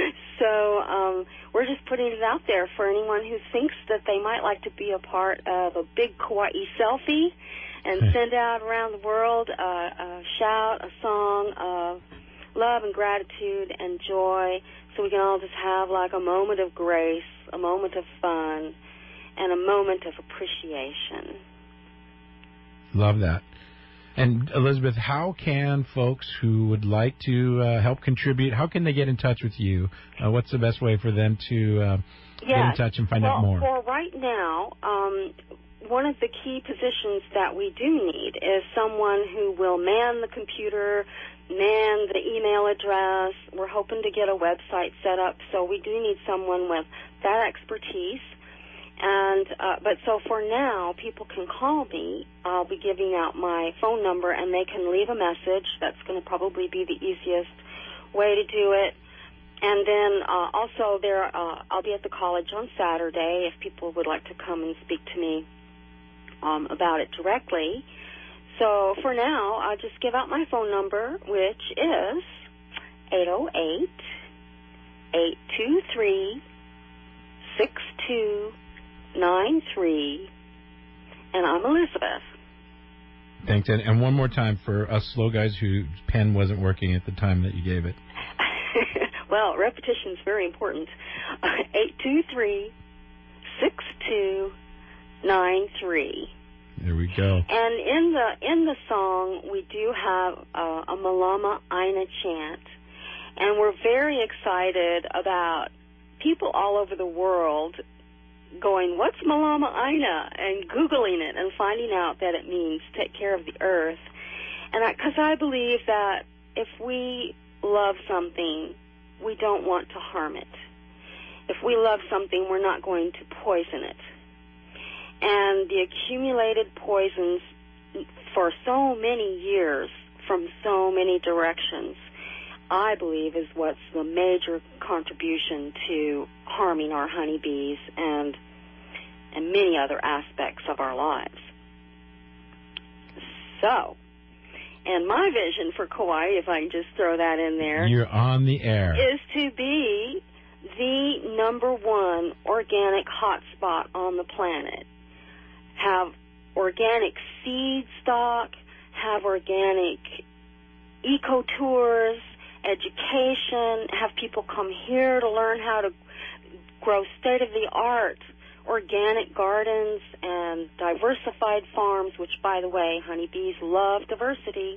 So um, we're just putting it out there for anyone who thinks that they might like to be a part of a big Kauai selfie and send out around the world a, a shout, a song of love and gratitude and joy, so we can all just have like a moment of grace, a moment of fun, and a moment of appreciation. Love that. And Elizabeth, how can folks who would like to uh, help contribute, how can they get in touch with you? Uh, what's the best way for them to uh, yes. get in touch and find well, out more? For right now, um, one of the key positions that we do need is someone who will man the computer, man the email address. We're hoping to get a website set up, so we do need someone with that expertise. And uh, but so for now, people can call me. I'll be giving out my phone number, and they can leave a message. That's going to probably be the easiest way to do it. And then uh, also, there uh, I'll be at the college on Saturday if people would like to come and speak to me um, about it directly. So for now, I'll just give out my phone number, which is eight oh eight, eight two three, six two nine three, and I'm Elizabeth. Thanks. And, and one more time for us slow guys whose pen wasn't working at the time that you gave it. Well, repetition is very important. Uh, eight two three, six two nine three. There we go. And in the in the song, we do have uh, a Malama Aina chant, and we're very excited about people all over the world going, what's Malama Aina? And Googling it and finding out that it means take care of the earth. And because I, I believe that if we love something, we don't want to harm it. If we love something, we're not going to poison it. And the accumulated poisons for so many years from so many directions, I believe, is what's the major contribution to harming our honeybees and and many other aspects of our lives. So, and my vision for Kauai, if I can just throw that in there, you're on the air, is to be the number one organic hotspot on the planet. Have organic seed stock, have organic eco-tours, education, have people come here to learn how to grow state-of-the-art organic gardens and diversified farms, which, by the way, honeybees love diversity.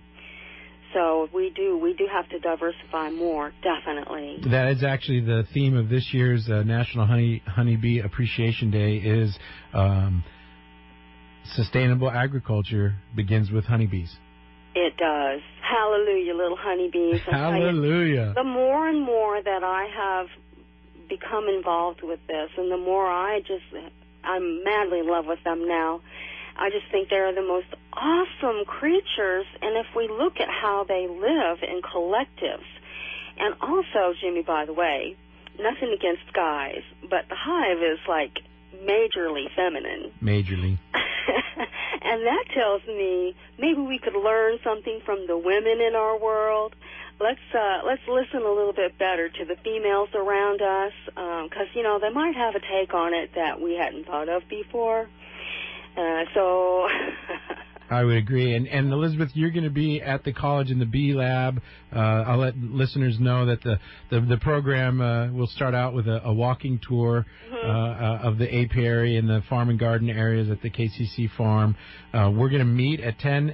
So we do we do have to diversify more, definitely. That is actually the theme of this year's uh, National Honey Honeybee Appreciation Day is um, sustainable agriculture begins with honeybees. It does. Hallelujah, little honeybees. Hallelujah. You, the more and more that I have become involved with this, and the more I just, I'm madly in love with them now. I just think they're the most awesome creatures, and if we look at how they live in collectives, and also, Jimmy, by the way, nothing against guys, but the hive is like majorly feminine. Majorly. And that tells me maybe we could learn something from the women in our world. Let's uh, let's listen a little bit better to the females around us, because, um, you know, they might have a take on it that we hadn't thought of before. Uh, so... I would agree. And, and Elizabeth, you're going to be at the college in the Bee Lab. Uh, I'll let listeners know that the, the, the program uh, will start out with a, a walking tour mm-hmm. uh, uh, of the apiary and the farm and garden areas at the K C C farm. Uh, we're going to meet at ten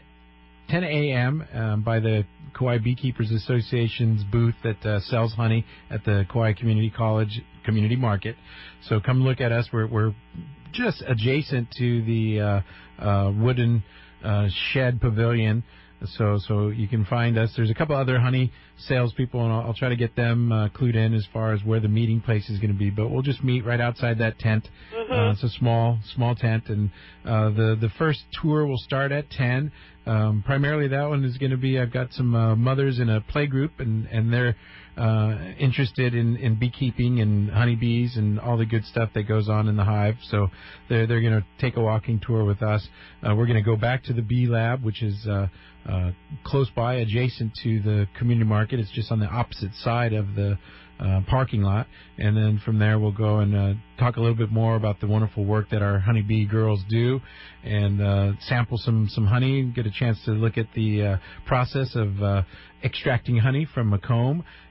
a.m. Um, by the Kauai Beekeepers Association's booth that uh, sells honey at the Kauai Community College Community Market. So come look at us. We're, we're just adjacent to the uh, uh, wooden uh, shed pavilion. So so you can find us. There's a couple other honey salespeople, and I'll, I'll try to get them uh, clued in as far as where the meeting place is going to be. But we'll just meet right outside that tent. Mm-hmm. Uh, it's a small small tent, and uh, the the first tour will start at ten. Um, primarily, that one is going to be. I've got some uh, mothers in a play group, and and they're uh, interested in, in beekeeping and honeybees and all the good stuff that goes on in the hive. So they're they're going to take a walking tour with us. Uh, we're going to go back to the Bee Lab, which is uh, uh, close by, adjacent to the community market. It's just on the opposite side of the uh, parking lot. And then from there, we'll go and uh, talk a little bit more about the wonderful work that our honeybee girls do, and uh, sample some, some honey, get a chance to look at the uh, process of uh, extracting honey from a comb,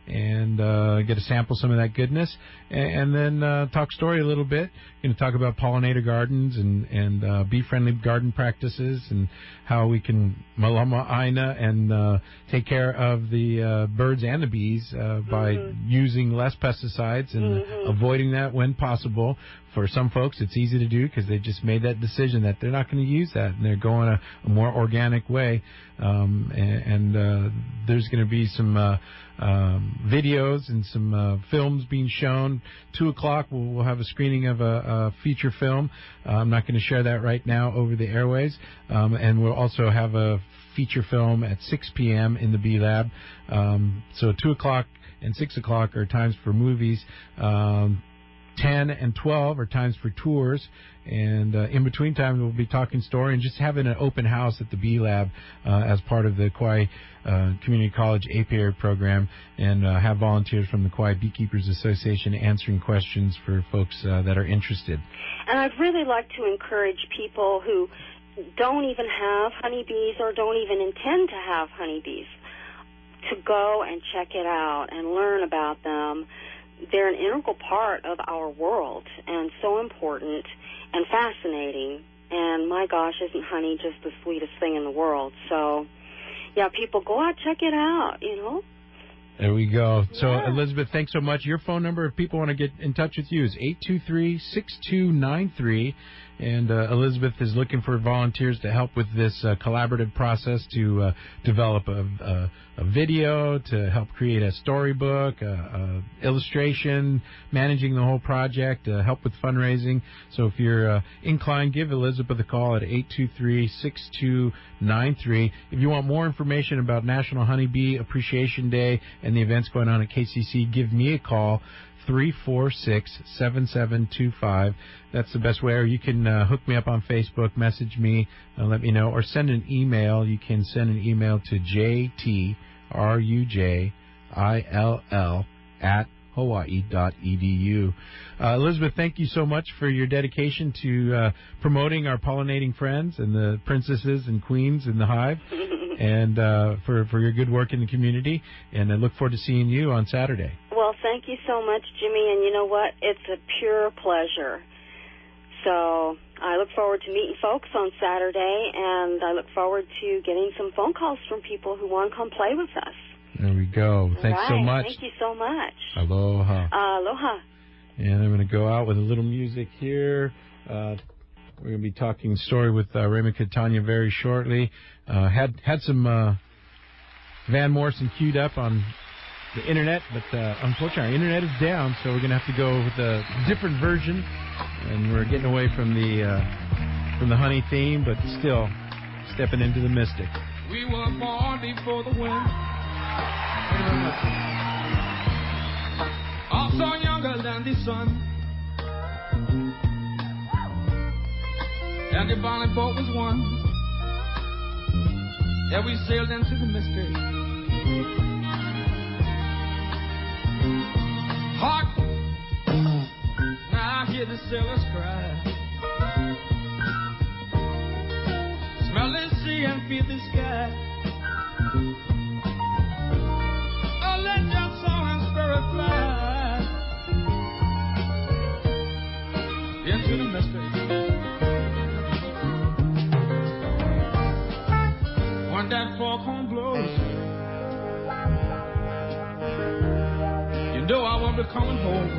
and uh, get to sample some of that goodness, and, and then uh, talk story a little bit. Going to talk about pollinator gardens and and uh, bee-friendly garden practices and how we can malama aina and uh, take care of the uh, birds and the bees uh, by Mm-hmm. using less pesticides and Mhm. avoiding that when possible. For some folks, it's easy to do because they just made that decision that they're not going to use that, and they're going a, a more organic way. Um, and and uh, there's going to be some uh, um, videos and some uh, films being shown. Two o'clock, we'll, we'll have a screening of a, a feature film. Uh, I'm not going to share that right now over the airways. Um, and we'll also have a feature film at six p.m. in the Bee Lab. Um, so two o'clock and six o'clock are times for movies. Um, ten and twelve are times for tours, and uh, in between times we'll be talking story and just having an open house at the Bee Lab uh, as part of the Kauai uh, Community College apiary program, and uh, have volunteers from the Kauai Beekeepers Association answering questions for folks uh, that are interested. And I'd really like to encourage people who don't even have honeybees or don't even intend to have honeybees to go and check it out and learn about them. They're an integral part of our world and so important and fascinating. And my gosh, isn't honey just the sweetest thing in the world? So, yeah, people, go out, check it out, you know. There we go. So, Yeah. Elizabeth, thanks so much. Your phone number, if people want to get in touch with you, is eight two three, six two nine three. And uh, Elizabeth is looking for volunteers to help with this uh, collaborative process to uh, develop a, a, a video, to help create a storybook, a, a illustration, managing the whole project, uh, help with fundraising. So if you're uh, inclined, give Elizabeth a call at eight two three, six two nine three. If you want more information about National Honeybee Appreciation Day and the events going on at K C C, give me a call. three four six, seven seven two five. That's the best way. Or you can uh, hook me up on Facebook, message me, and let me know, or send an email. You can send an email to J T R U J I L L at hawaii dot e d u. Uh, Elizabeth, thank you so much for your dedication to uh, promoting our pollinating friends and the princesses and queens in the hive, and uh, for, for your good work in the community. And I look forward to seeing you on Saturday. Well, thank you so much, Jimmy, and you know what? It's a pure pleasure. So I look forward to meeting folks on Saturday, and I look forward to getting some phone calls from people who want to come play with us. There we go. Thanks All so right. much. Thank you so much. Aloha. Uh, aloha. And I'm going to go out with a little music here. Uh, we're going to be talking story with uh, Raymond Catania very shortly. Uh, had had some uh, Van Morrison queued up on the internet, but uh, unfortunately our internet is down, so we're going to have to go with a different version. And we're getting away from the uh, from the honey theme, but still stepping into the mystic. We were born before the wind. Also younger than the sun. And the bonnet boat was one. Yeah, we sailed into the mystery. Hark! Now I hear the sailors cry. Smell the sea and feel the sky. Oh, let your soul and spirit fly into the mystery. When that foghorn blows, you know I won't be coming home.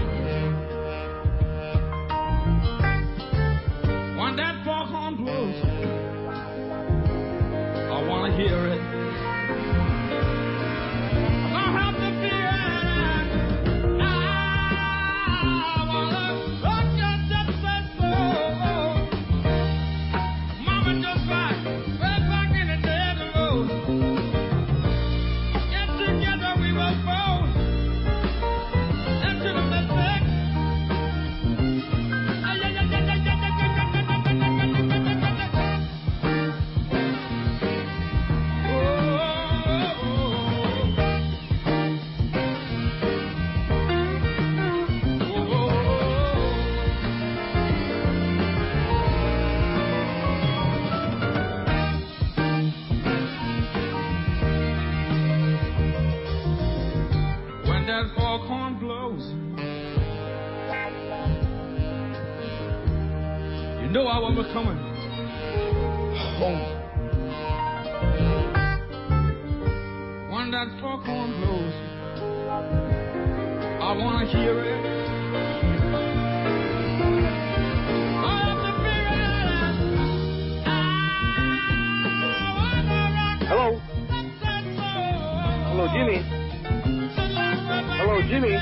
When that foghorn blows, I want to hear it. I have to feel it. I want to rock your just said so. Mama just like way back in the day of the road. Yet together we were born into the midst. know I was coming home. When that foghorn blows, I wanna hear it. Hello. Hello, Jimmy. Hello, Jimmy.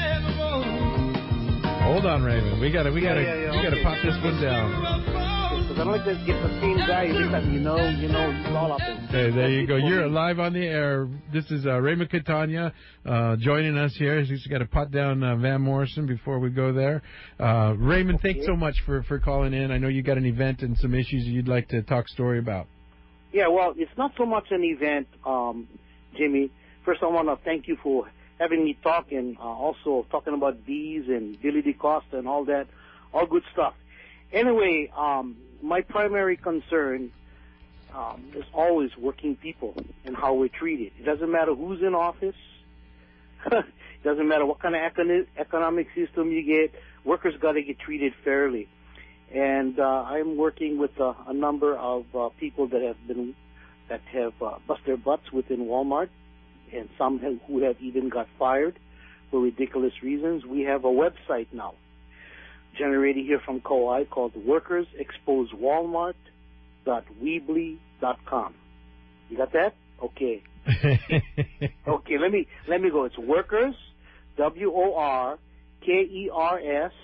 Hold on, Raymond. We gotta, we gotta, yeah, yeah, we gotta okay. pop this one down. Because I don't like to get the same guy every time. You know, you know, you all up in. Hey, there you go. You're live on the air. This is uh, Raymond Catania uh, joining us here. He's got to pot down uh, Van Morrison before we go there. Uh, Raymond, Okay. thanks so much for, for calling in. I know you got an event and some issues you'd like to talk story about. Yeah, well, it's not so much an event, um, Jimmy. First, I want to thank you for having me talk and uh, also talking about bees and Billy DeCosta and all that, all good stuff. Anyway, um, my primary concern um, is always working people and how we're treated. It doesn't matter who's in office. It doesn't matter what kind of econ- economic system you get. Workers got to get treated fairly. And uh, I'm working with uh, a number of uh, people that have been that have uh, bust their butts within Walmart, and some have, who have even got fired for ridiculous reasons. We have a website now generated here from Kauai called workers expose walmart dot weebly dot com. You got that? Okay. Okay, let me let me go. It's workers, W O R K E R S,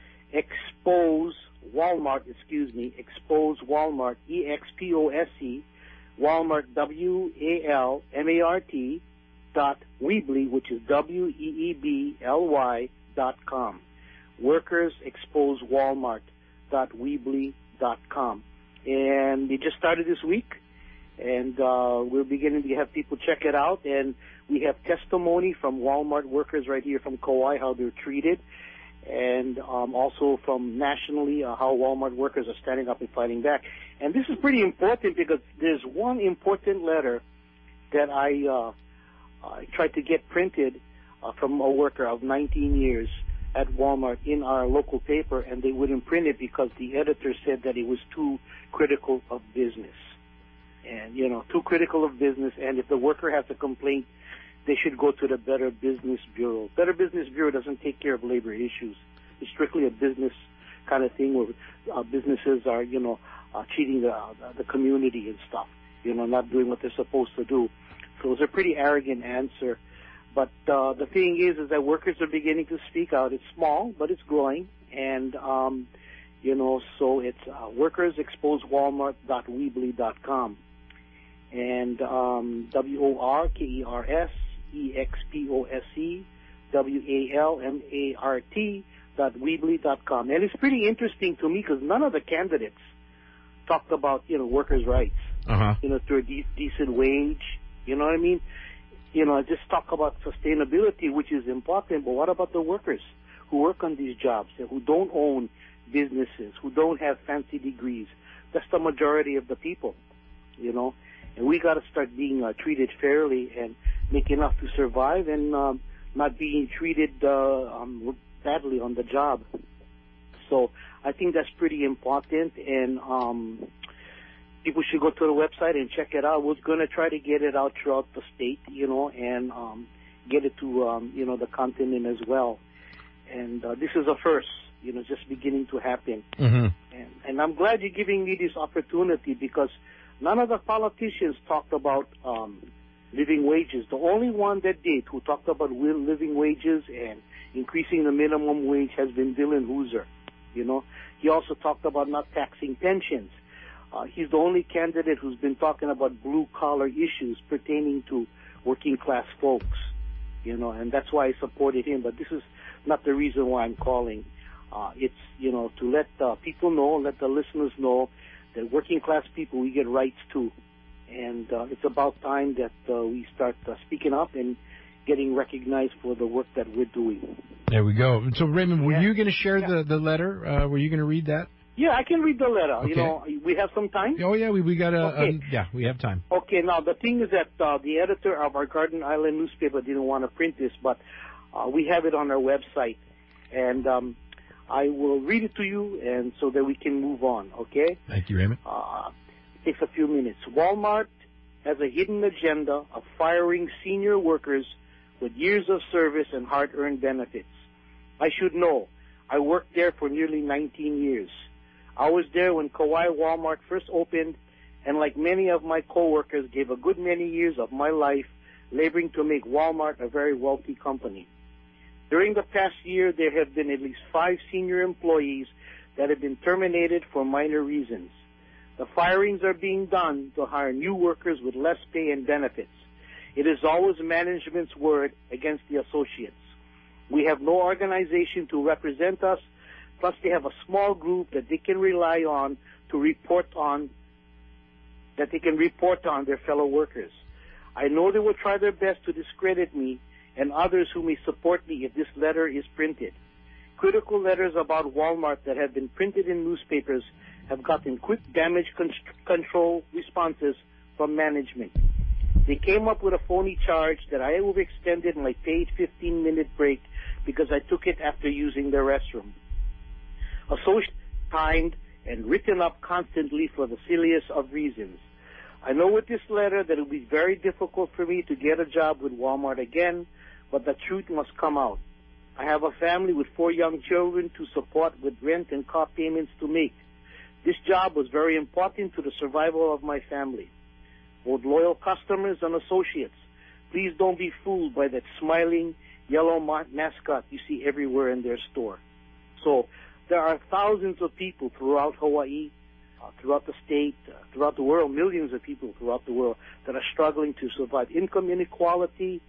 expose Walmart, excuse me, expose Walmart, E X P O S E, Walmart, W A L M A R T, dot Weebly, which is W E E B L Y dot com. Workers expose Walmart, dot Weebly dot com. And it just started this week, and uh, we're beginning to have people check it out, and we have testimony from Walmart workers right here from Kauai, how they're treated, and um, also from nationally uh, how Walmart workers are standing up and fighting back. And this is pretty important because there's one important letter that I, uh, I tried to get printed uh, from a worker of nineteen years at Walmart in our local paper, and they wouldn't print it because the editor said that it was too critical of business. And, you know, too critical of business, and if the worker has a complaint, they should go to the Better Business Bureau. Better Business Bureau doesn't take care of labor issues. It's strictly a business kind of thing where uh, businesses are, you know, uh, cheating the, uh, the community and stuff, you know, not doing what they're supposed to do. So it's a pretty arrogant answer. But uh, the thing is, is that workers are beginning to speak out. It's small, but it's growing. And, um, you know, so it's uh, workers expose walmart dot weebly dot com. And um, W O R K E R S E X P O S E W A L M A R T dot Weebly dot com. And it's pretty interesting to me because none of the candidates talked about, you know, workers' rights, uh-huh. you know, through a de- decent wage, you know what I mean? You know, just talk about sustainability, which is important, but what about the workers who work on these jobs, who don't own businesses, who don't have fancy degrees? That's the majority of the people, you know? And we got to start being uh, treated fairly and make enough to survive and um, not being treated uh, um, badly on the job. So I think that's pretty important, and um, people should go to the website and check it out. We're going to try to get it out throughout the state, you know, and um, get it to, um, you know, the continent as well. And uh, this is a first, you know, just beginning to happen. Mm-hmm. And, and I'm glad you're giving me this opportunity because none of the politicians talked about um, living wages. The only one that did, who talked about living wages and increasing the minimum wage, has been Dylan Hooser. You know, he also talked about not taxing pensions. Uh, he's the only candidate who's been talking about blue-collar issues pertaining to working-class folks. You know, and that's why I supported him. But this is not the reason why I'm calling. Uh, it's, you know, to let uh, people know, let the listeners know that working-class people, we get rights too. And uh, it's about time that uh, we start uh, speaking up and getting recognized for the work that we're doing. There we go. So, Raymond, were Yeah. you going to share Yeah. the, the letter? Uh, were you going to read that? Yeah, I can read the letter. Okay. You know, we have some time? Oh, yeah, we, we got a, Okay. um, yeah, we have time. Okay, now the thing is that uh, the editor of our Garden Island newspaper didn't want to print this, but uh, we have it on our website. And um, I will read it to you, and so that we can move on, okay? Thank you, Raymond. Uh, it takes a few minutes. Walmart has a hidden agenda of firing senior workers with years of service and hard-earned benefits. I should know. I worked there for nearly nineteen years. I was there when Kauai Walmart first opened, and like many of my coworkers, gave a good many years of my life laboring to make Walmart a very wealthy company. During the past year, there have been at least five senior employees that have been terminated for minor reasons. The firings are being done to hire new workers with less pay and benefits. It is always management's word against the associates. We have no organization to represent us, plus they have a small group that they can rely on to report on, that they can report on their fellow workers. I know they will try their best to discredit me and others who may support me if this letter is printed. Critical letters about Walmart that have been printed in newspapers have gotten quick damage con- control responses from management. They came up with a phony charge that I overextended my paid fifteen-minute break because I took it after using the restroom. Associates timed and written up constantly for the silliest of reasons. I know with this letter that it will be very difficult for me to get a job with Walmart again, but the truth must come out. I have a family with four young children to support with rent and car payments to make. This job was very important to the survival of my family. Both loyal customers and associates, please don't be fooled by that smiling yellow mascot you see everywhere in their store. So there are thousands of people throughout Hawaii, uh, throughout the state, uh, throughout the world, millions of people throughout the world that are struggling to survive. Income inequality,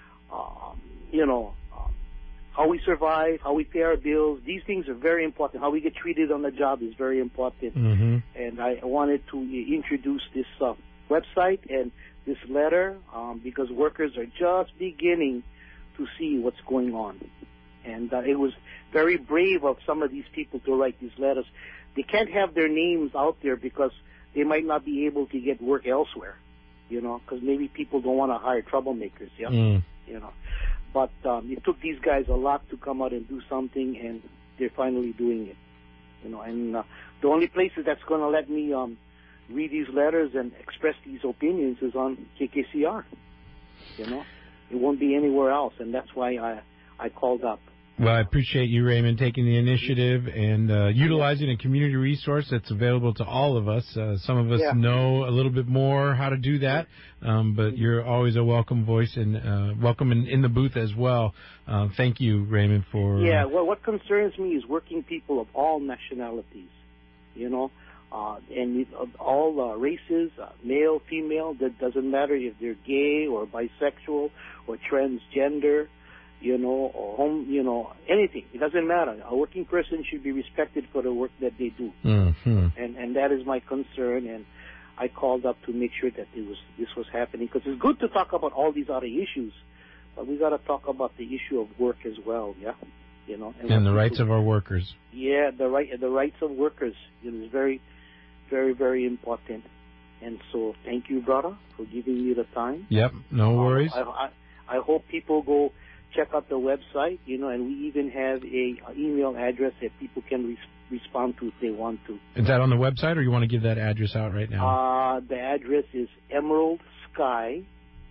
um, you know, um, how we survive, how we pay our bills. These things are very important. How we get treated on the job is very important. Mm-hmm. And I wanted to introduce this uh, website and this letter um, because workers are just beginning to see what's going on. And uh, it was very brave of some of these people to write these letters. They can't have their names out there because they might not be able to get work elsewhere, you know, because maybe people don't want to hire troublemakers, yeah, mm. you know. But um, it took these guys a lot to come out and do something, and they're finally doing it, you know. And uh, the only places that's going to let me um, read these letters and express these opinions is on K K C R, you know. It won't be anywhere else, and that's why I I called up. Well, I appreciate you, Raymond, taking the initiative and uh, utilizing a community resource that's available to all of us. Uh, some of us yeah. know a little bit more how to do that, um, but you're always a welcome voice and uh, welcome in, in the booth as well. Uh, thank you, Raymond, for... Yeah, well, what concerns me is working people of all nationalities, you know, uh, and of all uh, races, uh, male, female, that doesn't matter if they're gay or bisexual or transgender, you know, or home, you know, anything. It doesn't matter. A working person should be respected for the work that they do. Mm-hmm. And and that is my concern, and I called up to make sure that it was this was happening, because it's good to talk about all these other issues, but we got to talk about the issue of work as well, yeah? You know, And, and the rights of our workers. Yeah, the right the rights of workers, you know, is very, very, very important. And so thank you, brother, for giving me the time. Yep, no worries. Um, I, I, I hope people go check out the website, you know, and we even have a, a email address that people can res- respond to if they want to. Is that on the website, or you want to give that address out right now? Uh, the address is Emerald Sky.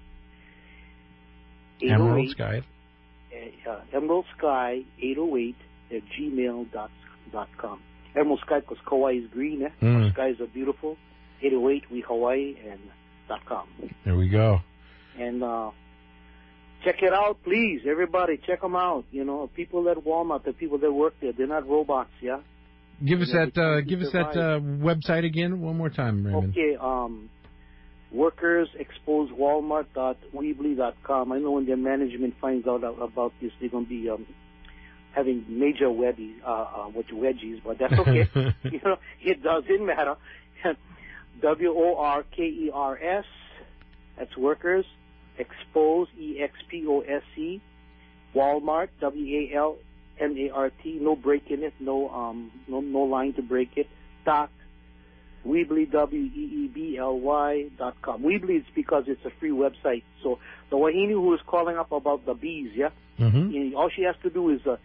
Emerald Sky. Uh, Emerald Sky eight oh eight at gmail dot com. Emerald Sky because Kauai is green, eh? Mm. Our skies are beautiful. eight oh eight we Hawaii and dot com. There we go. And uh, check it out, please. Everybody, check them out. You know, people at Walmart, the people that work there, they're not robots, yeah? Give us you know, that uh, give us that uh, website again one more time, Raymond. Okay, um, workers expose walmart dot weebly dot com. I know when their management finds out about this, they're going to be um, having major wedgies, uh, uh, with wedgies, but that's okay. You know, it doesn't matter. W O R K E R S, that's workers. Expose, E X P O S E, Walmart, W A L M A R T, no break in it, no um, no no line to break it, dot, Weebly, W E E B L Y dot com. Weebly is because it's a free website. So the Wahine who is calling up about the bees, yeah, mm-hmm. you know, all she has to do is uh,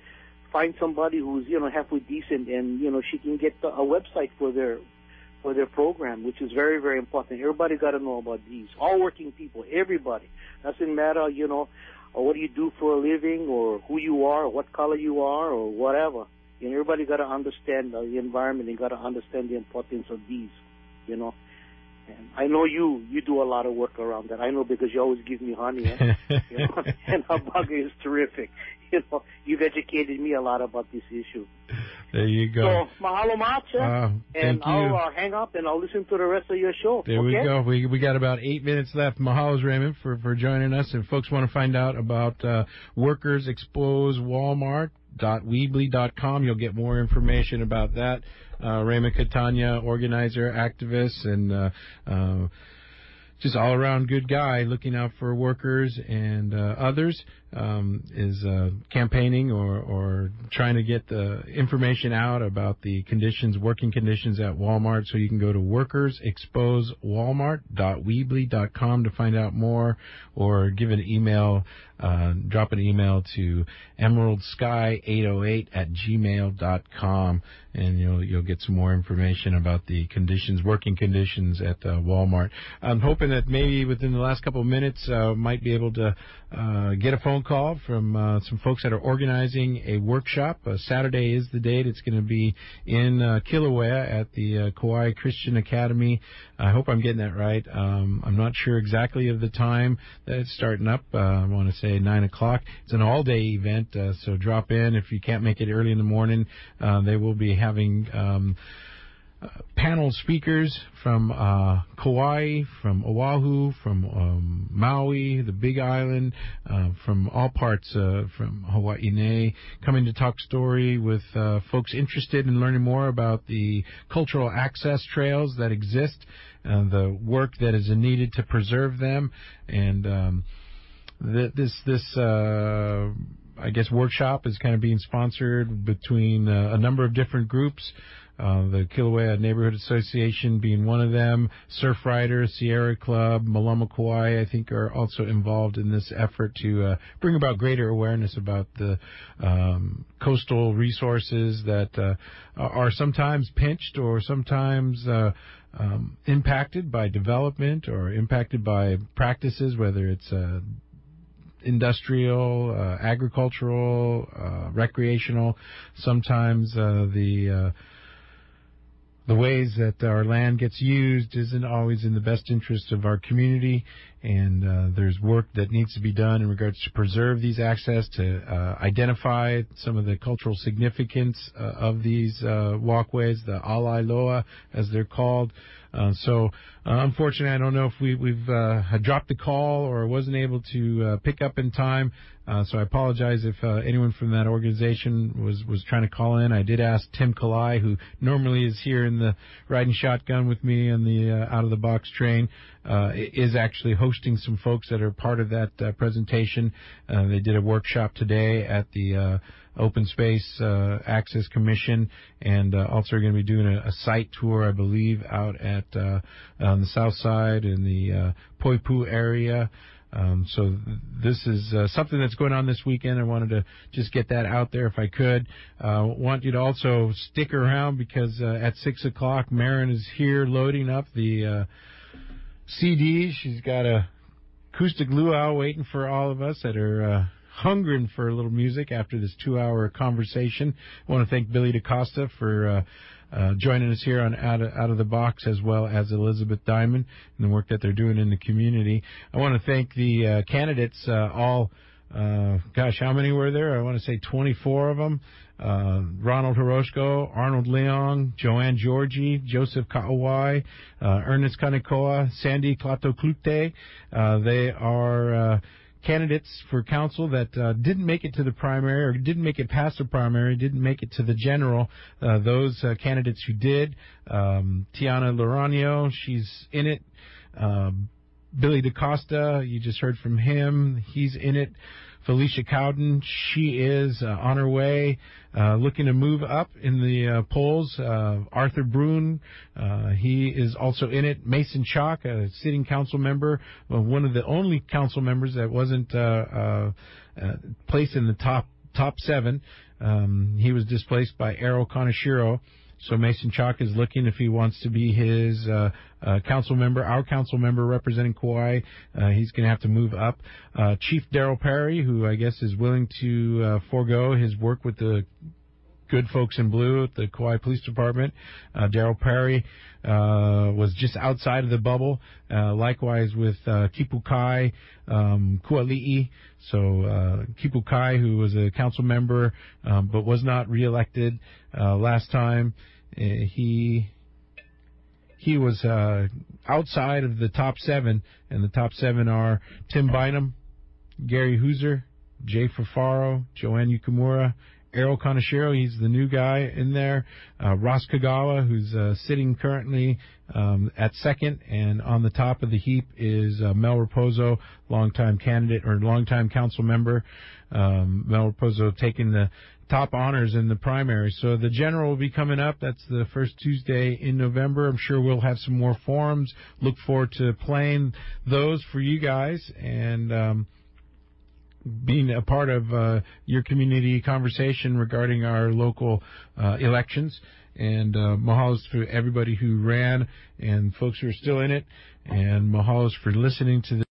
find somebody who's, you know, halfway decent, and, you know, she can get a website for their for their program, which is very, very important. Everybody got to know about these. All working people, everybody. Doesn't matter, you know, or what do you do for a living, or who you are, or what color you are, or whatever. And everybody got to understand uh, the environment, and got to understand the importance of these, you know. And I know you you do a lot of work around that. I know because you always give me honey, eh? You know? And Habaga is terrific. You know, you've educated me a lot about this issue. There you go. So, mahalo macha, uh, and I'll you. uh, hang up and I'll listen to the rest of your show. There okay? we go. We we got about eight minutes left. Mahalos, Raymond, for, for joining us. If folks want to find out about uh, Workers Expose Walmart dot weebly dot com, you'll get more information about that. Uh, Raymond Catania, organizer, activist, and uh, uh, just all-around good guy looking out for workers and uh, others, um, is uh, campaigning or, or trying to get the information out about the conditions, working conditions at Walmart. So you can go to Workers Expose Walmart dot weebly dot com to find out more, or give an email, uh, drop an email to emerald sky eight oh eight at gmail dot com, and you'll you'll get some more information about the conditions, working conditions at uh, Walmart. I'm hoping that maybe within the last couple of minutes, uh, might be able to uh, get a phone call from uh, some folks that are organizing a workshop. Uh, Saturday is the date. It's going to be in uh, Kilauea at the uh, Kauai Christian Academy. I hope I'm getting that right. Um, I'm not sure exactly of the time that it's starting up. Uh, I want to say nine o'clock. It's an all-day event, uh, so drop in if you can't make it early in the morning. Uh, they will be having Um, Uh, panel speakers from uh, Kauai, from Oahu, from um, Maui, the Big Island, uh, from all parts, uh, from Hawaii, coming to talk story with uh, folks interested in learning more about the cultural access trails that exist, uh, the work that is needed to preserve them, and um, th- this this. Uh, I guess workshop is kind of being sponsored between uh, a number of different groups. Uh, the Kilauea Neighborhood Association being one of them, Surf Riders, Sierra Club, Malama Kauai, I think, are also involved in this effort to uh, bring about greater awareness about the um, coastal resources that uh, are sometimes pinched or sometimes uh, um, impacted by development or impacted by practices, whether it's uh, industrial, uh, agricultural, uh, recreational. Sometimes uh, the uh, the ways that our land gets used isn't always in the best interest of our community, and uh, there's work that needs to be done in regards to preserve these access, to uh, identify some of the cultural significance uh, of these uh, walkways, the Ala Iloa, as they're called. Uh, so, uh, unfortunately, I don't know if we, we've uh, had dropped the call or wasn't able to uh, pick up in time. Uh, so I apologize if uh, anyone from that organization was, was trying to call in. I did ask Tim Kalai, who normally is here in the riding shotgun with me on the uh, out-of-the-box train, uh, is actually hosting some folks that are part of that uh, presentation. Uh, they did a workshop today at the uh, Open Space uh, Access Commission, and uh, also are going to be doing a, a site tour, I believe, out at uh, on the south side in the uh, Poipu area. Um, so th- this is uh, something that's going on this weekend. I wanted to just get that out there if I could. Uh, want you to also stick around because uh, at six o'clock, Marin is here loading up the uh, C Ds. She's got a acoustic luau waiting for all of us that are uh, hungering for a little music after this two-hour conversation. I want to thank Billy DaCosta for uh, uh, joining us here on Out of, Out of the Box, as well as Elizabeth Diamond and the work that they're doing in the community. I want to thank the uh, candidates, uh, all, uh, gosh, how many were there? I want to say twenty-four of them. Uh, Ronald Horoshko, Arnold Leong, Joanne Georgie, Joseph Kaawai, uh, Ernest Kanekoa, Sandy Klatoklute. Uh, they are uh, candidates for council that uh, didn't make it to the primary or didn't make it past the primary, didn't make it to the general. Uh, those uh, candidates who did, um, Tiana Laranio, she's in it. Uh, Billy DaCosta, you just heard from him. He's in it. Felicia Cowden, she is uh, on her way, uh, looking to move up in the uh, polls. Uh, Arthur Brune, uh, he is also in it. Mason Chalk, a sitting council member, well, one of the only council members that wasn't uh, uh, uh, placed in the top top seven. Um, he was displaced by Errol Kaneshiro. So Mason Chalk is looking if he wants to be his uh, uh, council member, our council member representing Kauai. Uh, he's going to have to move up. Uh, Chief Daryl Perry, who I guess is willing to uh, forego his work with the good folks in blue at the Kauai Police Department. Uh, Daryl Perry uh, was just outside of the bubble. Uh, likewise with uh, Kipu Kai, um, Kuali'i. So uh, Kipu Kai, who was a council member um, but was not reelected uh, last time, uh, he he was uh, outside of the top seven, and the top seven are Tim Bynum, Gary Hooser, Jay Fafaro, Joanne Yukamura, Errol Kaneshiro, he's the new guy in there. Uh, Ross Kagawa, who's uh, sitting currently um, at second, and on the top of the heap is uh, Mel Raposo, longtime candidate or longtime council member. Um, Mel Raposo taking the top honors in the primary. So the general will be coming up. That's the first Tuesday in November. I'm sure we'll have some more forums. Look forward to playing those for you guys, and um, being a part of uh, your community conversation regarding our local uh, elections. And uh, mahalos for everybody who ran and folks who are still in it. And mahalos for listening to the